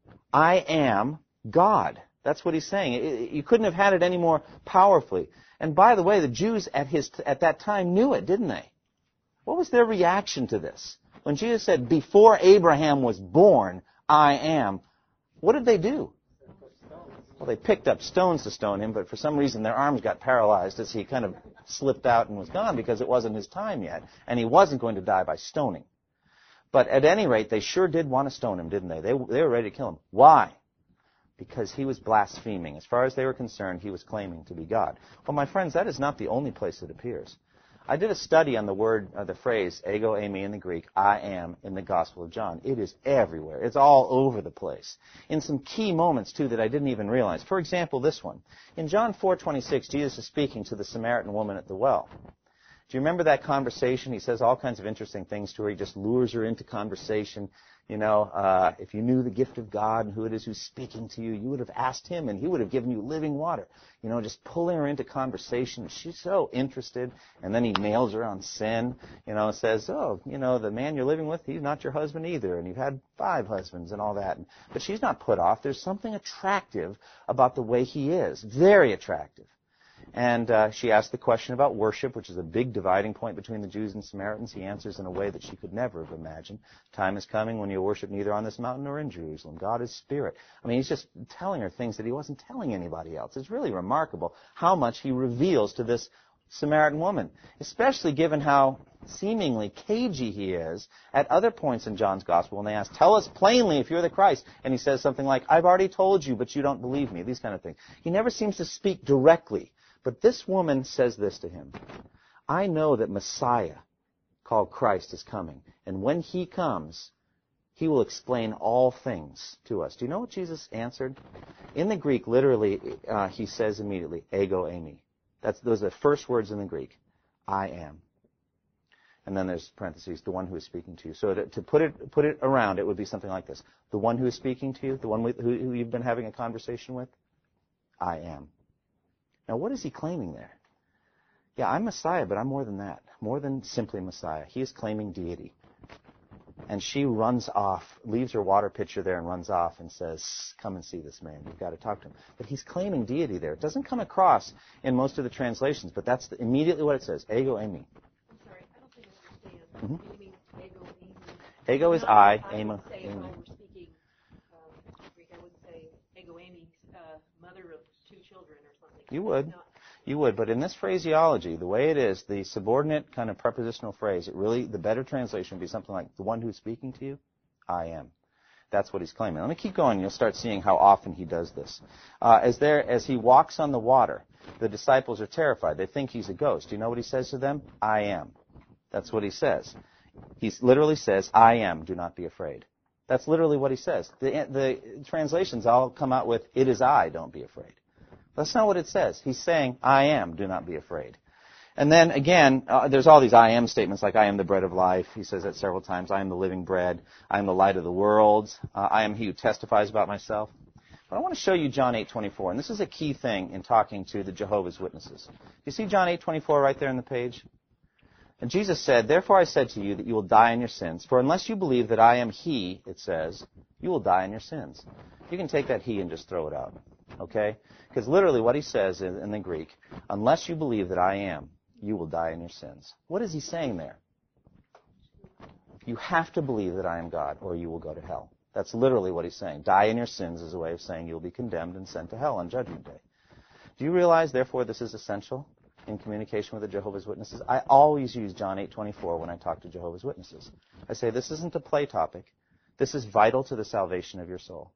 I am God. That's what he's saying. It, it, you couldn't have had it any more powerfully. And by the way, the Jews at his at that time knew it, didn't they? What was their reaction to this? When Jesus said, before Abraham was born, I am, what did they do? Well, they picked up stones to stone him, but for some reason their arms got paralyzed as he kind of slipped out and was gone because it wasn't his time yet, and he wasn't going to die by stoning. But at any rate, they sure did want to stone him, didn't they? They, they were ready to kill him. Why? Because he was blaspheming. As far as they were concerned, he was claiming to be God. Well, my friends, that is not the only place it appears. I did a study on the word, uh, the phrase, ego eimi in the Greek, I am, in the Gospel of John. It is everywhere. It's all over the place. In some key moments, too, that I didn't even realize. For example, this one. In John four twenty-six, Jesus is speaking to the Samaritan woman at the well. Do you remember that conversation? He says all kinds of interesting things to her. He just lures her into conversation, You know, uh, if you knew the gift of God and who it is who's speaking to you, you would have asked him and he would have given you living water. You know, just pulling her into conversation. She's so interested. And then he nails her on sin. You know, says, oh, you know, the man you're living with, he's not your husband either. And you've had five husbands and all that. But she's not put off. There's something attractive about the way he is. Very attractive. And uh, she asked the question about worship, which is a big dividing point between the Jews and Samaritans. He answers in a way that she could never have imagined. Time is coming when you'll worship neither on this mountain nor in Jerusalem. God is spirit. I mean, he's just telling her things that he wasn't telling anybody else. It's really remarkable how much he reveals to this Samaritan woman, especially given how seemingly cagey he is at other points in John's Gospel when they ask, tell us plainly if you're the Christ. And he says something like, I've already told you, but you don't believe me. These kind of things. He never seems to speak directly. But this woman says this to him. I know that Messiah, called Christ, is coming. And when he comes, he will explain all things to us. Do you know what Jesus answered? In the Greek, literally, uh, he says immediately, ego eimi. That's, those are the first words in the Greek. I am. And then there's parentheses, the one who is speaking to you. So to, to put it put it around, it would be something like this. The one who is speaking to you, the one with, who, who you've been having a conversation with, I am. Now, what is he claiming there? Yeah, I'm Messiah, but I'm more than that. More than simply Messiah. He is claiming deity. And she runs off, leaves her water pitcher there and runs off and says, come and see this man. You've got to talk to him. But he's claiming deity there. It doesn't come across in most of the translations, but that's the, immediately what it says. Ego eimi. I'm sorry, I don't think I understand. Mm-hmm. You mean ego eimi? Ego is I, I eimi. would say if I were speaking um, Greek, I would say ego eimi, uh, mother of two children or something. You would. Not, You would, but in this phraseology, the way it is, the subordinate kind of prepositional phrase, it really, the better translation would be something like, the one who's speaking to you, I am. That's what he's claiming. Let me keep going. You'll start seeing how often he does this. Uh, as there, as he walks on the water, the disciples are terrified. They think he's a ghost. Do you know what he says to them? I am. That's what he says. He literally says, I am, do not be afraid. That's literally what he says. The, the translations all come out with, it is I, don't be afraid. That's not what it says. He's saying, I am, do not be afraid. And then, again, uh, there's all these I am statements like, I am the bread of life. He says that several times. I am the living bread. I am the light of the world. Uh, I am he who testifies about myself. But I want to show you John eight twenty-four. And this is a key thing in talking to the Jehovah's Witnesses. Do you see John eight twenty-four right there on the page? And Jesus said, therefore I said to you that you will die in your sins. For unless you believe that I am he, it says, you will die in your sins. You can take that he and just throw it out. Okay? Because literally what he says in, in the Greek, unless you believe that I am, you will die in your sins. What is he saying there? You have to believe that I am God, or you will go to hell. That's literally what he's saying. Die in your sins is a way of saying you'll be condemned and sent to hell on Judgment Day. Do you realize, therefore, this is essential in communication with the Jehovah's Witnesses? I always use John eight twenty-four when I talk to Jehovah's Witnesses. I say, this isn't a play topic. This is vital to the salvation of your soul.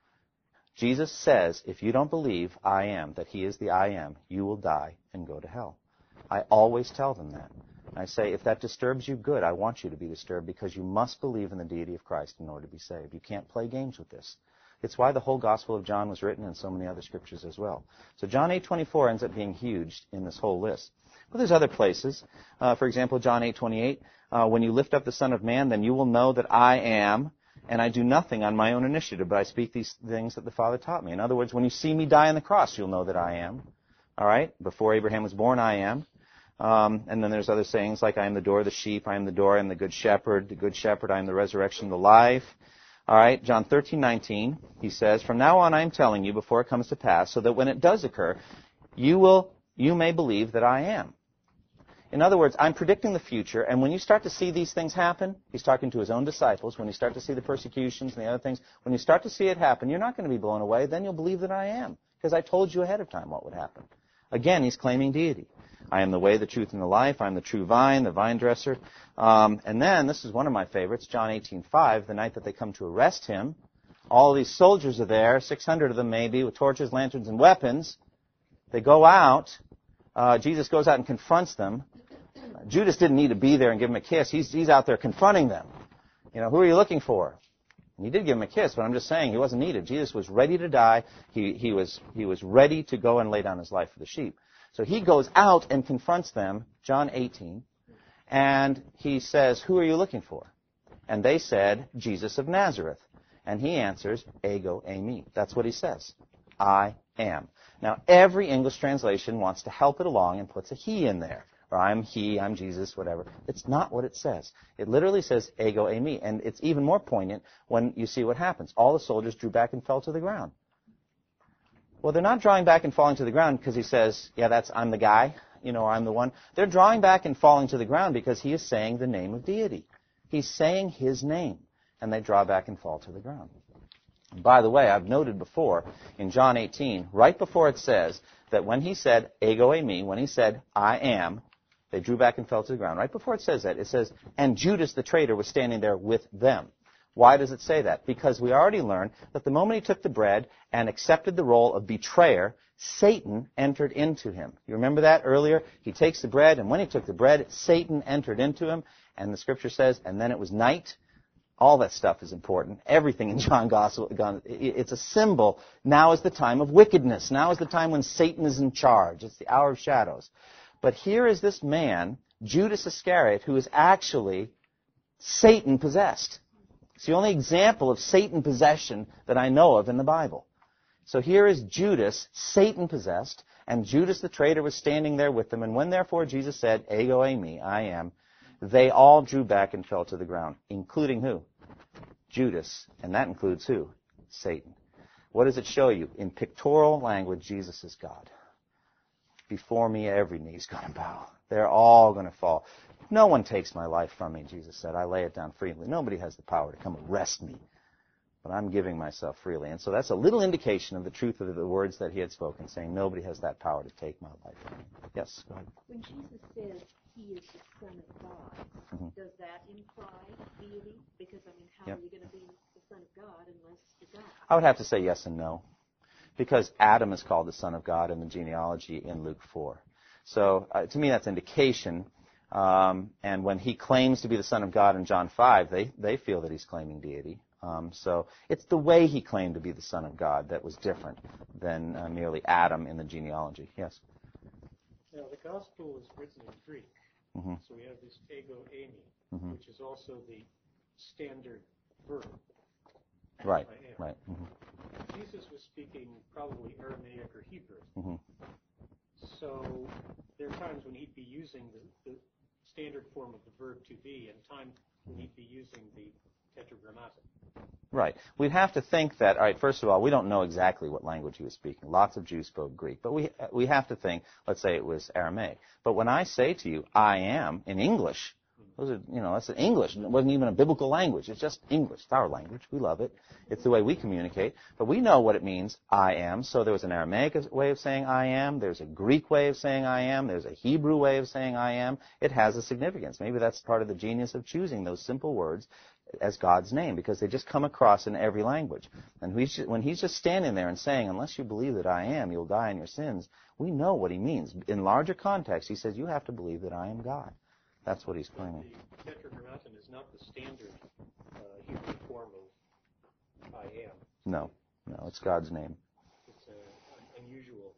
Jesus says, if you don't believe I am, that he is the I am, you will die and go to hell. I always tell them that. I say, if that disturbs you, good. I want you to be disturbed because you must believe in the deity of Christ in order to be saved. You can't play games with this. It's why the whole Gospel of John was written and so many other scriptures as well. So John eight twenty-four ends up being huge in this whole list. But there's other places. Uh, for example, John eight twenty-eight, uh, when you lift up the Son of Man, then you will know that I am, and I do nothing on my own initiative, but I speak these things that the Father taught me. In other words, when you see me die on the cross, you'll know that I am. All right? Before Abraham was born, I am. Um, and then there's other sayings like, I am the door of the sheep, I am the door, I am the good shepherd, the good shepherd, I am the resurrection, the life. All right, John thirteen nineteen, he says, from now on I am telling you before it comes to pass, so that when it does occur, you will, you may believe that I am. In other words, I'm predicting the future, and when you start to see these things happen, he's talking to his own disciples, when you start to see the persecutions and the other things, when you start to see it happen, you're not going to be blown away, then you'll believe that I am, because I told you ahead of time what would happen. Again, he's claiming deity. I am the way, the truth, and the life. I am the true vine, the vine dresser. Um, and then, this is one of my favorites, John eighteen five, the night that they come to arrest him. All these soldiers are there, six hundred of them maybe, with torches, lanterns, and weapons. They go out. Uh, Jesus goes out and confronts them. Uh, Judas didn't need to be there and give him a kiss. He's, he's out there confronting them. You know, who are you looking for? And he did give him a kiss, but I'm just saying he wasn't needed. Jesus was ready to die. He, he, was, he was ready to go and lay down his life for the sheep. So he goes out and confronts them, John eighteen, and he says, who are you looking for? And they said, Jesus of Nazareth. And he answers, ego eimi. That's what he says. I am. Now, every English translation wants to help it along and puts a he in there. Or I'm he, I'm Jesus, whatever. It's not what it says. It literally says ego eimi. And it's even more poignant when you see what happens. All the soldiers drew back and fell to the ground. Well, they're not drawing back and falling to the ground because he says, yeah, that's, I'm the guy, you know, or I'm the one. They're drawing back and falling to the ground because he is saying the name of deity. He's saying his name. And they draw back and fall to the ground. By the way, I've noted before in John eighteen, right before it says that when he said, ego eimi, when he said, I am, they drew back and fell to the ground. Right before it says that, it says, and Judas the traitor was standing there with them. Why does it say that? Because we already learned that the moment he took the bread and accepted the role of betrayer, Satan entered into him. You remember that earlier? He takes the bread, and when he took the bread, Satan entered into him. And the scripture says, and then it was night. All that stuff is important. Everything in John Gospel, it's a symbol. Now is the time of wickedness. Now is the time when Satan is in charge. It's the hour of shadows. But here is this man, Judas Iscariot, who is actually Satan possessed. It's the only example of Satan possession that I know of in the Bible. So here is Judas, Satan possessed, and Judas the traitor was standing there with them. And when therefore Jesus said, ego eimi, I am, they all drew back and fell to the ground, including who? Judas. And that includes who? Satan. What does it show you? In pictorial language, Jesus is God. Before me, every knee's going to bow. They're all going to fall. No one takes my life from me, Jesus said. I lay it down freely. Nobody has the power to come arrest me. But I'm giving myself freely. And so that's a little indication of the truth of the words that he had spoken, saying nobody has that power to take my life from me. Yes, go ahead. When Jesus says he is the Son of God, Mm-hmm. does that imply deity? Because, I mean, how Yep. are you going to be the Son of God unless you're God? I would have to say yes and no. Because Adam is called the Son of God in the genealogy in Luke four. So uh, to me that's indication. Um, and when he claims to be the Son of God in John five, they, they feel that he's claiming deity. Um, so it's the way he claimed to be the Son of God that was different than uh, merely Adam in the genealogy. Yes? Now, the gospel is written in Greek, Mm-hmm. so we have this ego eimi, Mm-hmm. which is also the standard verb. Right, I am. right. Mm-hmm. Jesus was speaking probably Aramaic or Hebrew, Mm-hmm. so there are times when he'd be using the, the standard form of the verb to be, and times when he'd be using the tetragrammaton. Right. We'd have to think that, all right, first of all, we don't know exactly what language he was speaking. Lots of Jews spoke Greek. But we we have to think, let's say it was Aramaic. But when I say to you, I am, in English, those are, you know, that's English. It wasn't even a biblical language. It's just English. It's our language. We love it. It's the way we communicate. But we know what it means, I am. So there was an Aramaic way of saying I am. There's a Greek way of saying I am. There's a Hebrew way of saying I am. It has a significance. Maybe that's part of the genius of choosing those simple words as God's name, because they just come across in every language. And when he's just standing there and saying, unless you believe that I am, you'll die in your sins, we know what he means. In larger context, he says, you have to believe that I am God. That's what he's claiming. The tetragrammaton is not the standard uh, Hebrew form of I am. No, no, it's God's name. It's a, an unusual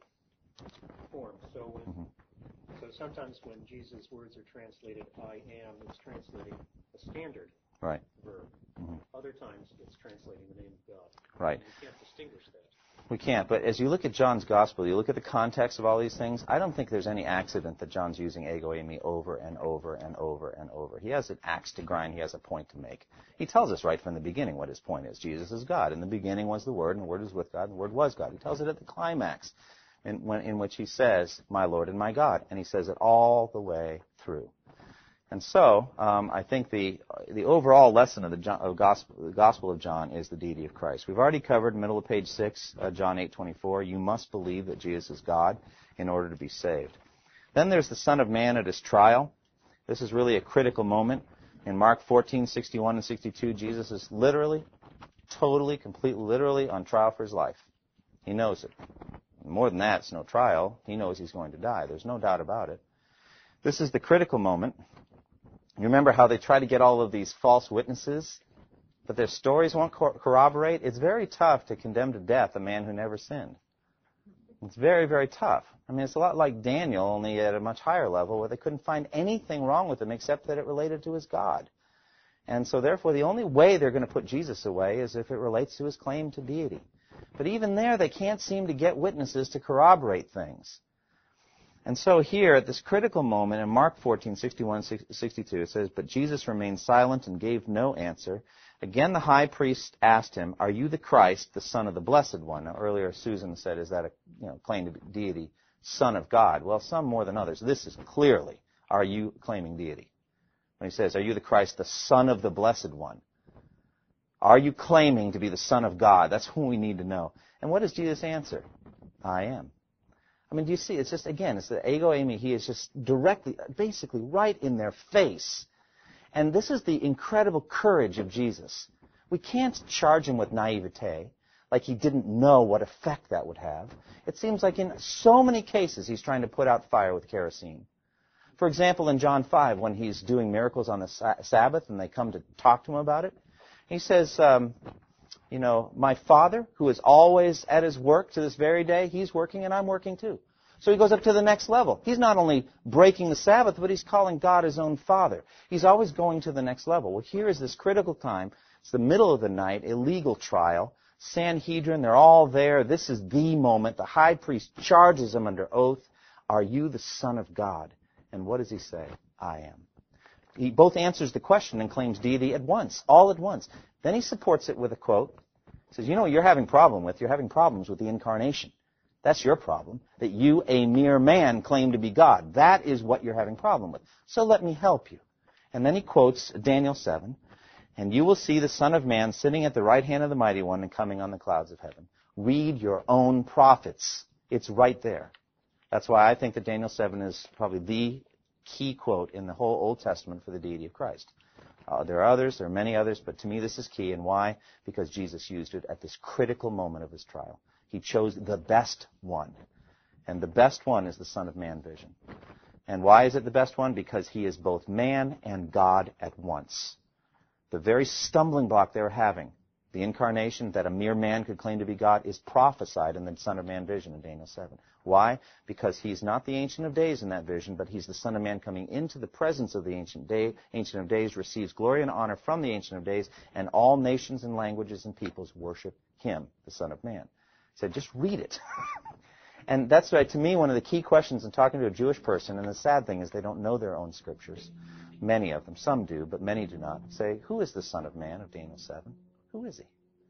form. So when, Mm-hmm. so sometimes when Jesus' words are translated I am, it's translating a standard Right. verb. Mm-hmm. Other times it's translating the name of God. Right. And you can't distinguish that. We can't, but as you look at John's gospel, you look at the context of all these things, I don't think there's any accident that John's using ego eimi over and over and over and over. He has an axe to grind. He has a point to make. He tells us right from the beginning what his point is. Jesus is God. In the beginning was the Word, and the Word was with God, and the Word was God. He tells it at the climax in, when, in which he says, my Lord and my God. And he says it all the way through. And so, um, I think the the overall lesson of the, John, of gospel, the Gospel of John is the deity of Christ. We've already covered, middle of page six, uh, John eight twenty-four. You must believe that Jesus is God in order to be saved. Then there's the Son of Man at his trial. This is really a critical moment. In Mark fourteen, sixty-one and sixty-two, Jesus is literally, totally, completely, literally on trial for his life. He knows it. More than that, it's no trial. He knows he's going to die. There's no doubt about it. This is the critical moment. You remember how they try to get all of these false witnesses, but their stories won't cor- corroborate? It's very tough to condemn to death a man who never sinned. It's very, very tough. I mean, it's a lot like Daniel, only at a much higher level, where they couldn't find anything wrong with him except that it related to his God. And so therefore the only way they're going to put Jesus away is if it relates to his claim to deity. But even there they can't seem to get witnesses to corroborate things. And so here at this critical moment in Mark fourteen, sixty-one, sixty-two, it says, "But Jesus remained silent and gave no answer. Again the high priest asked him, 'Are you the Christ, the Son of the Blessed One?'" Now earlier Susan said, is that a you know, claim to deity, Son of God? Well, some more than others. This is clearly, are you claiming deity? When he says, "Are you the Christ, the Son of the Blessed One?" Are you claiming to be the Son of God? That's who we need to know. And what does Jesus answer? I am. I mean, do you see? It's just, again, it's the ego eimi. He is just directly, basically right in their face. And this is the incredible courage of Jesus. We can't charge him with naivete, like he didn't know what effect that would have. It seems like in so many cases he's trying to put out fire with kerosene. For example, in John five, when he's doing miracles on the sa- Sabbath and they come to talk to him about it, he says, um, you know, "My Father, who is always at his work to this very day, he's working and I'm working too." So he goes up to the next level. He's not only breaking the Sabbath, but he's calling God his own Father. He's always going to the next level. Well, here is this critical time. It's the middle of the night, a legal trial. Sanhedrin, they're all there. This is the moment. The high priest charges him under oath. "Are you the Son of God?" And what does he say? "I am." He both answers the question and claims deity at once, all at once. Then he supports it with a quote. He says, "You know what you're having problem with? You're having problems with the incarnation. That's your problem, that you, a mere man, claim to be God. That is what you're having problem with. So let me help you." And then he quotes Daniel seven, "And you will see the Son of Man sitting at the right hand of the Mighty One and coming on the clouds of heaven." Read your own prophets. It's right there. That's why I think that Daniel seven is probably the key quote in the whole Old Testament for the deity of Christ. Uh, there are others, there are many others, but to me this is key. And why? Because Jesus used it at this critical moment of his trial. He chose the best one. And the best one is the Son of Man vision. And why is it the best one? Because he is both man and God at once. The very stumbling block they were having, the incarnation, that a mere man could claim to be God, is prophesied in the Son of Man vision in Daniel seven. Why? Because he's not the Ancient of Days in that vision, but he's the Son of Man coming into the presence of the Ancient, Day, Ancient of Days, receives glory and honor from the Ancient of Days, and all nations and languages and peoples worship him, the Son of Man. He said, just read it. And that's why, to me, one of the key questions in talking to a Jewish person, and the sad thing is they don't know their own scriptures. Many of them. Some do, but many do not. Say, who is the Son of Man of Daniel seven? Who is he?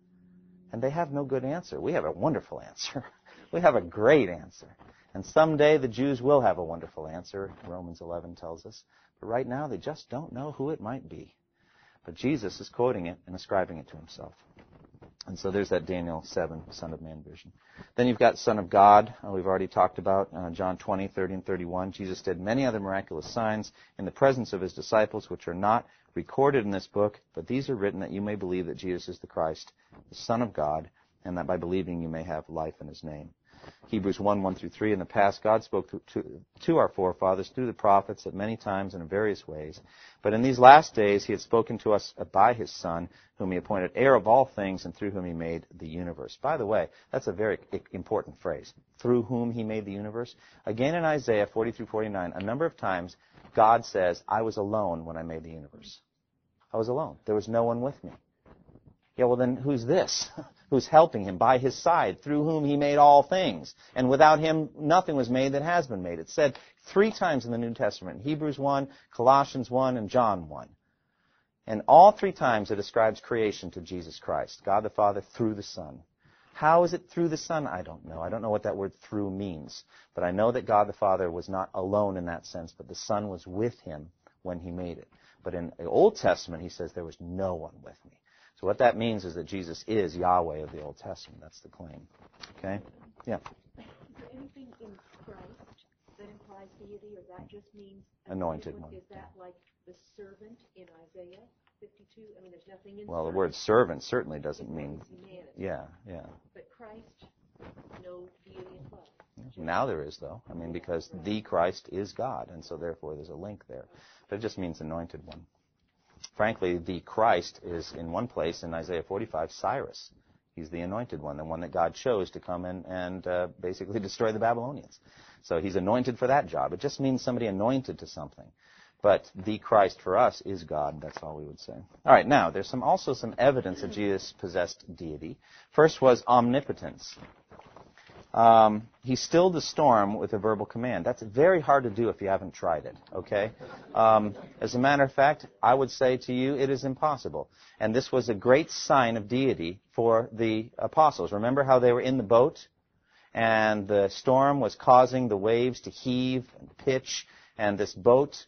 And they have no good answer. We have a wonderful answer. We have a great answer. And someday the Jews will have a wonderful answer, Romans eleven tells us. But right now they just don't know who it might be. But Jesus is quoting it and ascribing it to himself. And so there's that Daniel seven, Son of Man vision. Then you've got Son of God, uh, we've already talked about, uh, John twenty, thirty, and thirty-one. Jesus did many other miraculous signs in the presence of his disciples, which are not recorded in this book, but these are written that you may believe that Jesus is the Christ, the Son of God, and that by believing you may have life in his name. Hebrews one, one through three, in the past God spoke to, to, to our forefathers through the prophets at many times and in various ways. But in these last days he had spoken to us by his Son, whom he appointed heir of all things and through whom he made the universe. By the way, that's a very important phrase. Through whom he made the universe. Again in Isaiah forty through forty-nine, a number of times God says, I was alone when I made the universe. I was alone. There was no one with me. Yeah, well then who's this? Who's helping him by his side, through whom he made all things. And without him, nothing was made that has been made. It's said three times in the New Testament, Hebrews one, Colossians one, and John one. And all three times it ascribes creation to Jesus Christ, God the Father through the Son. How is it through the Son? I don't know. I don't know what that word through means. But I know that God the Father was not alone in that sense, but the Son was with him when he made it. But in the Old Testament, he says there was no one with me. So what that means is that Jesus is Yahweh of the Old Testament. That's the claim. Okay? Yeah. Is there anything in Christ that implies deity, or that just means anointed one? Is that like the servant in Isaiah fifty-two? I mean, there's nothing in. Well, the word servant certainly doesn't mean. Humanity. Yeah, yeah. But Christ, no deity implied. Now there is, though. I mean, because the Christ is God, and so therefore there's a link there. But it just means anointed one. Frankly, the Christ is in one place in Isaiah forty-five, Cyrus. He's the anointed one, the one that God chose to come in and uh, basically destroy the Babylonians. So he's anointed for that job. It just means somebody anointed to something. But the Christ for us is God. That's all we would say. All right, now, there's some also some evidence that Jesus possessed deity. First was omnipotence. Um, he stilled the storm with a verbal command. That's very hard to do if you haven't tried it, okay? Um, as a matter of fact, I would say to you, it is impossible. And this was a great sign of deity for the apostles. Remember how they were in the boat? And the storm was causing the waves to heave and pitch, and this boat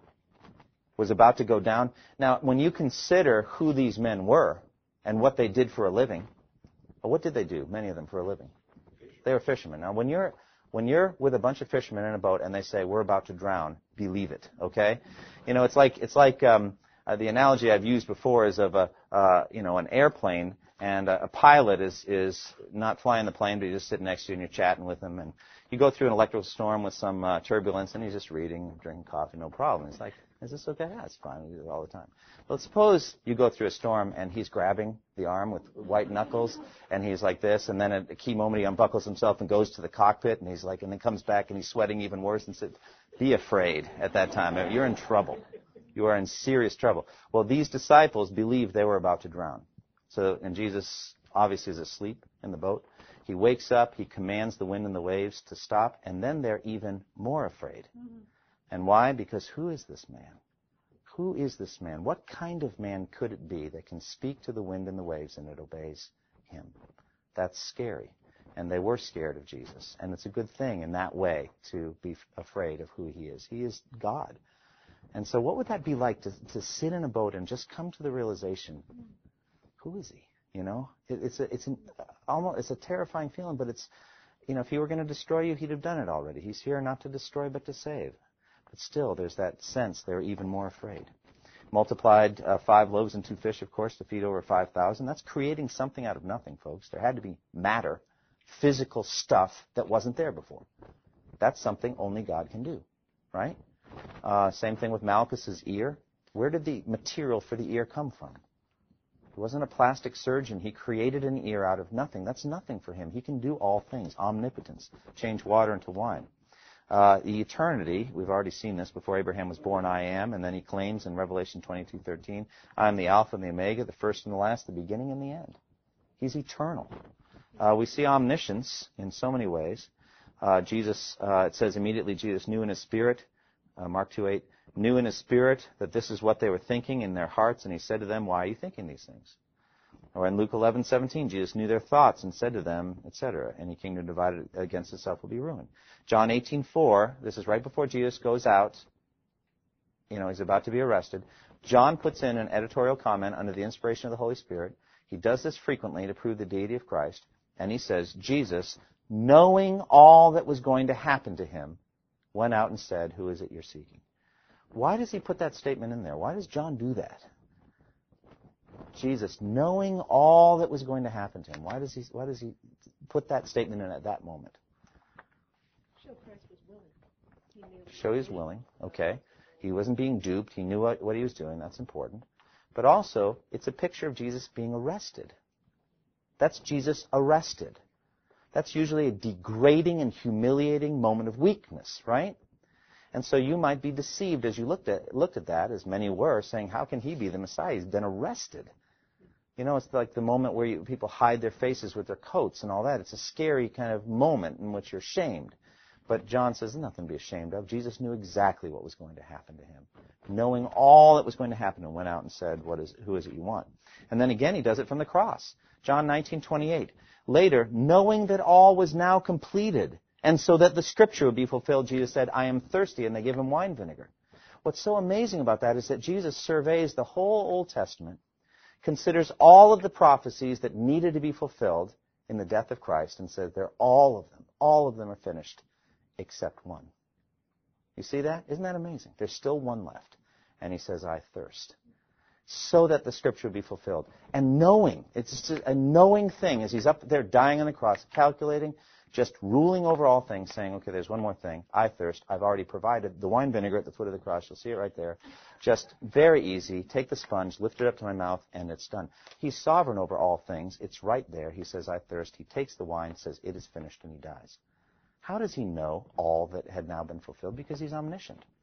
was about to go down. Now, when you consider who these men were and what they did for a living, well, what did they do, many of them, for a living? They were fishermen. Now, when you're when you're with a bunch of fishermen in a boat and they say, we're about to drown, believe it, okay? You know, it's like, it's like um, uh, the analogy I've used before is of a, uh, you know, an airplane, and a, a pilot is, is not flying the plane, but he's just sitting next to you and you're chatting with him, and you go through an electrical storm with some uh, turbulence, and he's just reading, drinking coffee, no problem. He's like, is this okay? Yeah, it's fine. We do it all the time. Well, suppose you go through a storm, and he's grabbing the arm with white knuckles, and he's like this, and then at a key moment he unbuckles himself and goes to the cockpit, and he's like, and then comes back, and he's sweating even worse, and says, be afraid at that time. You're in trouble. You are in serious trouble. Well, these disciples believed they were about to drown. So, and Jesus obviously is asleep in the boat. He wakes up, he commands the wind and the waves to stop, and then they're even more afraid. Mm-hmm. And why? Because who is this man? Who is this man? What kind of man could it be that can speak to the wind and the waves and it obeys him? That's scary. And they were scared of Jesus. And it's a good thing in that way to be afraid of who he is. He is God. And so what would that be like to, to sit in a boat and just come to the realization, who is he? You know, it, it's a, it's an, almost, it's a terrifying feeling, but it's, you know, if he were going to destroy you, he'd have done it already. He's here not to destroy, but to save. But still, there's that sense they're even more afraid. Multiplied uh, five loaves and two fish, of course, to feed over five thousand. That's creating something out of nothing, folks. There had to be matter, physical stuff that wasn't there before. That's something only God can do, right? Uh, same thing with Malchus's ear. Where did the material for the ear come from? He wasn't a plastic surgeon. He created an ear out of nothing. That's nothing for him. He can do all things. Omnipotence. Change water into wine. Uh, the eternity, we've already seen this. Before Abraham was born, I am. And then he claims in Revelation twenty-two thirteen, I am the Alpha and the Omega, the first and the last, the beginning and the end. He's eternal. Uh, we see omniscience in so many ways. Uh, Jesus, uh, it says immediately Jesus knew in his spirit, uh, Mark two eight, knew in his spirit that this is what they were thinking in their hearts, and he said to them, why are you thinking these things? Or in Luke eleven seventeen, Jesus knew their thoughts and said to them, et cetera, any kingdom divided against itself will be ruined. John eighteen four, this is right before Jesus goes out. You know, he's about to be arrested. John puts in an editorial comment under the inspiration of the Holy Spirit. He does this frequently to prove the deity of Christ. And he says, Jesus, knowing all that was going to happen to him, went out and said, who is it you're seeking? Why does he put that statement in there? Why does John do that? Jesus, knowing all that was going to happen to him, why does he why does he put that statement in at that moment? Show Christ was willing. He knew Show he's willing. Okay. He wasn't being duped. He knew what, what he was doing. That's important. But also, it's a picture of Jesus being arrested. That's Jesus arrested. That's usually a degrading and humiliating moment of weakness, right? And so you might be deceived as you looked at looked at that, as many were, saying, how can he be the Messiah? He's been arrested. You know, it's like the moment where you, people hide their faces with their coats and all that. It's a scary kind of moment in which you're shamed. But John says, there's nothing to be ashamed of. Jesus knew exactly what was going to happen to him. Knowing all that was going to happen, and went out and said, "What is, who is it you want?" And then again, he does it from the cross. John nineteen twenty-eight. Later, knowing that all was now completed, and so that the scripture would be fulfilled, Jesus said, I am thirsty, and they give him wine vinegar. What's so amazing about that is that Jesus surveys the whole Old Testament, considers all of the prophecies that needed to be fulfilled in the death of Christ, and says they're all of them, all of them are finished, except one. You see that? Isn't that amazing? There's still one left. And he says, I thirst. So that the scripture would be fulfilled. And knowing, it's just a knowing thing as he's up there dying on the cross, calculating, just ruling over all things, saying, okay, there's one more thing. I thirst. I've already provided the wine vinegar at the foot of the cross. You'll see it right there. Just very easy. Take the sponge, lift it up to my mouth, and it's done. He's sovereign over all things. It's right there. He says, I thirst. He takes the wine, says, it is finished, and he dies. How does he know all that had now been fulfilled? Because he's omniscient.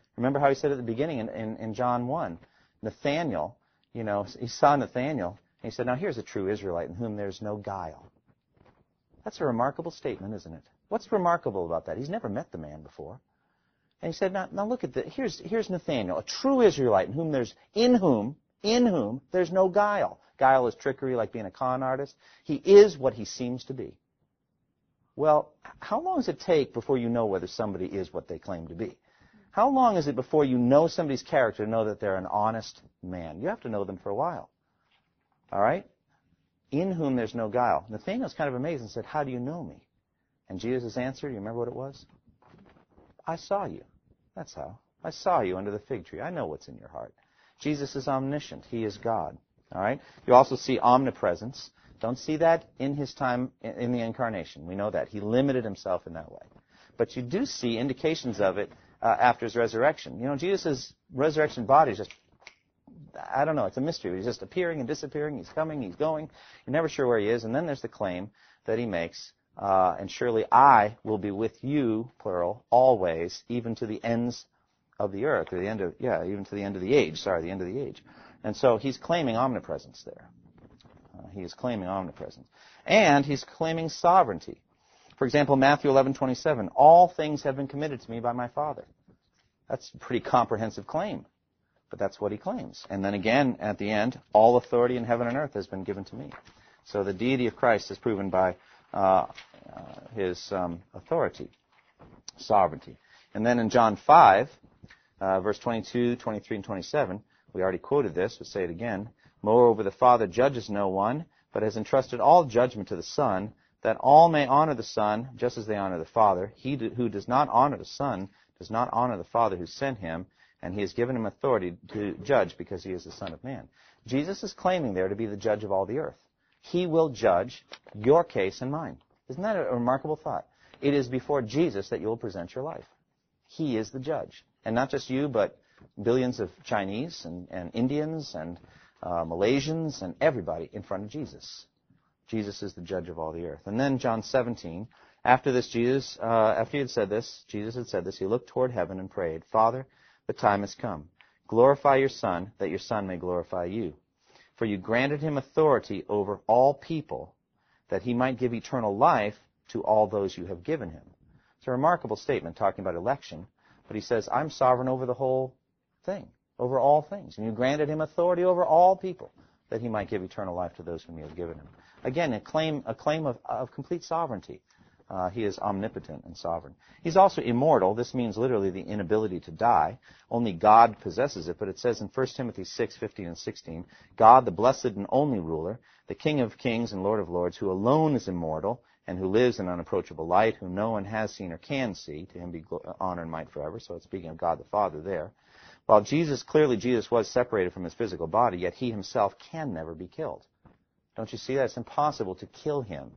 Remember how he said at the beginning in, in, in John one, Nathanael, you know, he saw Nathanael, and he said, now here's a true Israelite in whom there's no guile. That's a remarkable statement, isn't it? What's remarkable about that? He's never met the man before. And he said, now, now look at the, here's, here's Nathanael, a true Israelite in whom there's, in whom, in whom there's no guile. Guile is trickery, like being a con artist. He is what he seems to be. Well, how long does it take before you know whether somebody is what they claim to be? How long is it before you know somebody's character to know that they're an honest man? You have to know them for a while. All right? In whom there's no guile. Nathanael's kind of amazed and said, how do you know me? And Jesus' answer, you remember what it was? I saw you. That's how. I saw you under the fig tree. I know what's in your heart. Jesus is omniscient. He is God. All right? You also see omnipresence. Don't see that in his time in the incarnation. We know that. He limited himself in that way. But you do see indications of it uh, after his resurrection. You know, Jesus' resurrection body is just, I don't know, it's a mystery. He's just appearing and disappearing. He's coming, he's going. You're never sure where he is. And then there's the claim that he makes, uh, and surely I will be with you, plural, always, even to the ends of the earth, or the end of, yeah, even to the end of the age. Sorry, the end of the age. And so he's claiming omnipresence there. Uh, he is claiming omnipresence. And he's claiming sovereignty. For example, Matthew eleven twenty-seven, all things have been committed to me by my Father. That's a pretty comprehensive claim. But that's what he claims. And then again, at the end, all authority in heaven and earth has been given to me. So the deity of Christ is proven by uh, uh, his um, authority, sovereignty. And then in John five, uh, verse twenty-two, twenty-three, and twenty-seven, we already quoted this, we'll say it again. Moreover, the Father judges no one, but has entrusted all judgment to the Son, that all may honor the Son, just as they honor the Father. He who does not honor the Son does not honor the Father who sent him, and he has given him authority to judge because he is the Son of Man. Jesus is claiming there to be the judge of all the earth. He will judge your case and mine. Isn't that a remarkable thought? It is before Jesus that you will present your life. He is the judge. And not just you, but billions of Chinese and, and Indians and uh, Malaysians and everybody in front of Jesus. Jesus is the judge of all the earth. And then John seventeen, after this, Jesus, uh, after he had said this, Jesus had said this, he looked toward heaven and prayed, Father, the time has come. Glorify your Son, that your Son may glorify you. For you granted him authority over all people, that he might give eternal life to all those you have given him. It's a remarkable statement talking about election, but he says, I'm sovereign over the whole thing, over all things. And you granted him authority over all people, that he might give eternal life to those whom you have given him. Again, a claim, a claim of, of complete sovereignty. Uh, he is omnipotent and sovereign. He's also immortal. This means literally the inability to die. Only God possesses it, but it says in First Timothy six, fifteen and sixteen, God, the blessed and only ruler, the King of kings and Lord of lords, who alone is immortal and who lives in unapproachable light, whom no one has seen or can see, to him be honor and might forever. So it's speaking of God the Father there. While Jesus, clearly Jesus was separated from his physical body, yet he himself can never be killed. Don't you see that? It's impossible to kill him.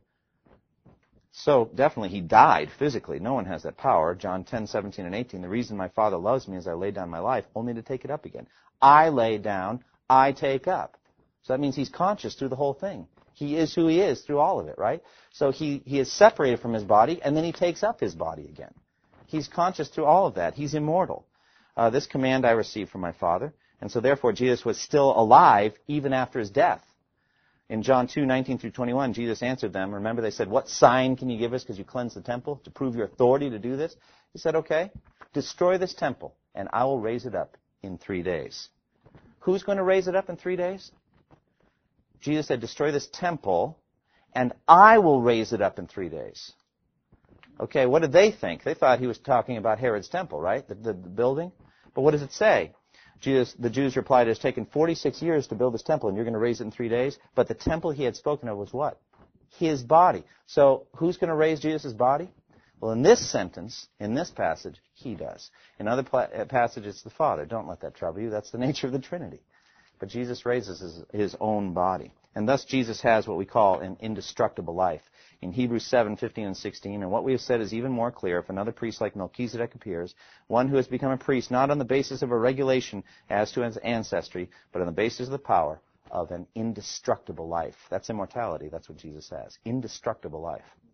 So, definitely, he died physically. No one has that power. John ten, seventeen, and eighteen. The reason my Father loves me is I lay down my life, only to take it up again. I lay down, I take up. So that means he's conscious through the whole thing. He is who he is through all of it, right? So he, he is separated from his body, and then he takes up his body again. He's conscious through all of that. He's immortal. Uh, this command I received from my Father. And so, therefore, Jesus was still alive even after his death. In John two, nineteen through twenty-one, Jesus answered them. Remember, they said, what sign can you give us because you cleansed the temple to prove your authority to do this? He said, okay, destroy this temple, and I will raise it up in three days. Who's going to raise it up in three days? Jesus said, destroy this temple, and I will raise it up in three days. Okay, what did they think? They thought he was talking about Herod's temple, right? The, the, the building. But what does it say? Jesus, the Jews replied, it has taken forty-six years to build this temple, and you're going to raise it in three days? But the temple he had spoken of was what? His body. So who's going to raise Jesus' body? Well, in this sentence, in this passage, he does. In other pla- passages, it's the Father. Don't let that trouble you. That's the nature of the Trinity. But Jesus raises his, his own body. And thus Jesus has what we call an indestructible life. In Hebrews seven, fifteen and sixteen, and what we have said is even more clear. If another priest like Melchizedek appears, one who has become a priest not on the basis of a regulation as to his ancestry, but on the basis of the power of an indestructible life. That's immortality. That's what Jesus has. Indestructible life.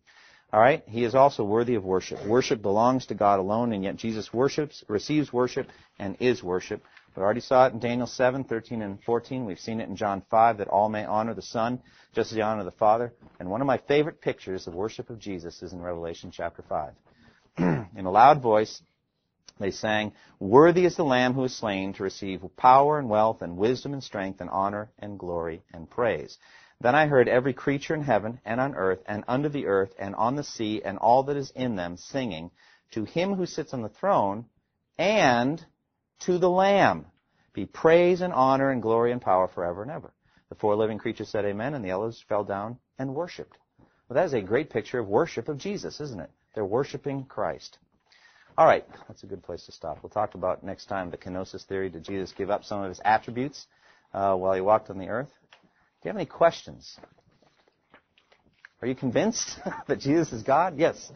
All right? He is also worthy of worship. Worship belongs to God alone, and yet Jesus worships, receives worship, and is worship. We already saw it in Daniel seven, thirteen, and fourteen. We've seen it in John five, that all may honor the Son just as they honor the Father. And one of my favorite pictures of worship of Jesus is in Revelation chapter five. In a loud voice, they sang, "Worthy is the Lamb who is slain to receive power and wealth and wisdom and strength and honor and glory and praise." Then I heard every creature in heaven and on earth and under the earth and on the sea and all that is in them singing, "To him who sits on the throne and to the Lamb be praise and honor and glory and power forever and ever." The four living creatures said amen, and the elders fell down and worshipped. Well, that is a great picture of worship of Jesus, isn't it? They're worshiping Christ. All right, that's a good place to stop. We'll talk about next time the kenosis theory. Did Jesus give up some of his attributes uh, while he walked on the earth? Do you have any questions? Are you convinced that Jesus is God? Yes. So,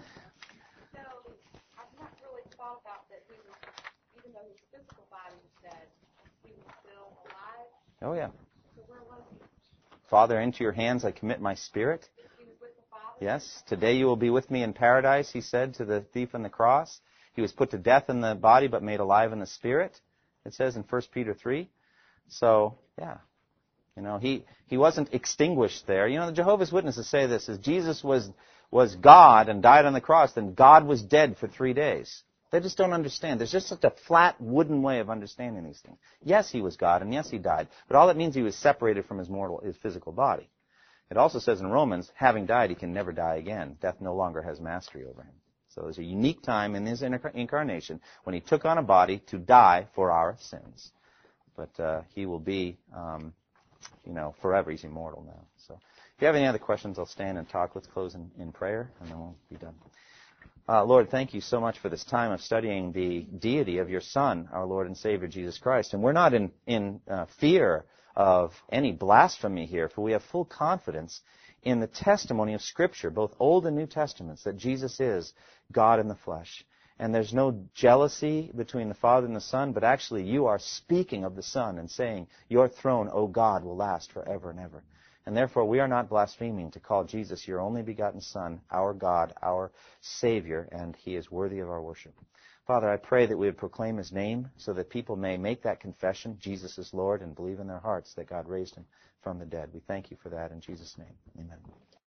I've not really thought about that he was, even though his physical body was dead, he was still alive. Oh, yeah. So where was he? Father, into your hands I commit my spirit. He was with the Father? Yes. Today you will be with me in paradise, he said to the thief on the cross. He was put to death in the body but made alive in the spirit, it says in First Peter three. So, yeah. You know, he, he wasn't extinguished there. You know, the Jehovah's Witnesses say this, is Jesus was, was God and died on the cross, then God was dead for three days. They just don't understand. There's just such a flat, wooden way of understanding these things. Yes, he was God, and yes, he died. But all that means he was separated from his mortal, his physical body. It also says in Romans, having died, he can never die again. Death no longer has mastery over him. So there's a unique time in his incarnation when he took on a body to die for our sins. But uh, he will be... Um, You know, forever. He's immortal now. So if you have any other questions, I'll stand and talk. Let's close in, in prayer, and then we'll be done. Uh, Lord, thank you so much for this time of studying the deity of your Son, our Lord and Savior, Jesus Christ. And we're not in, in uh, fear of any blasphemy here, for we have full confidence in the testimony of Scripture, both Old and New Testaments, that Jesus is God in the flesh. And there's no jealousy between the Father and the Son, but actually you are speaking of the Son and saying, your throne, O God, will last forever and ever. And therefore we are not blaspheming to call Jesus your only begotten Son, our God, our Savior, and he is worthy of our worship. Father, I pray that we would proclaim his name so that people may make that confession, Jesus is Lord, and believe in their hearts that God raised him from the dead. We thank you for that in Jesus' name. Amen.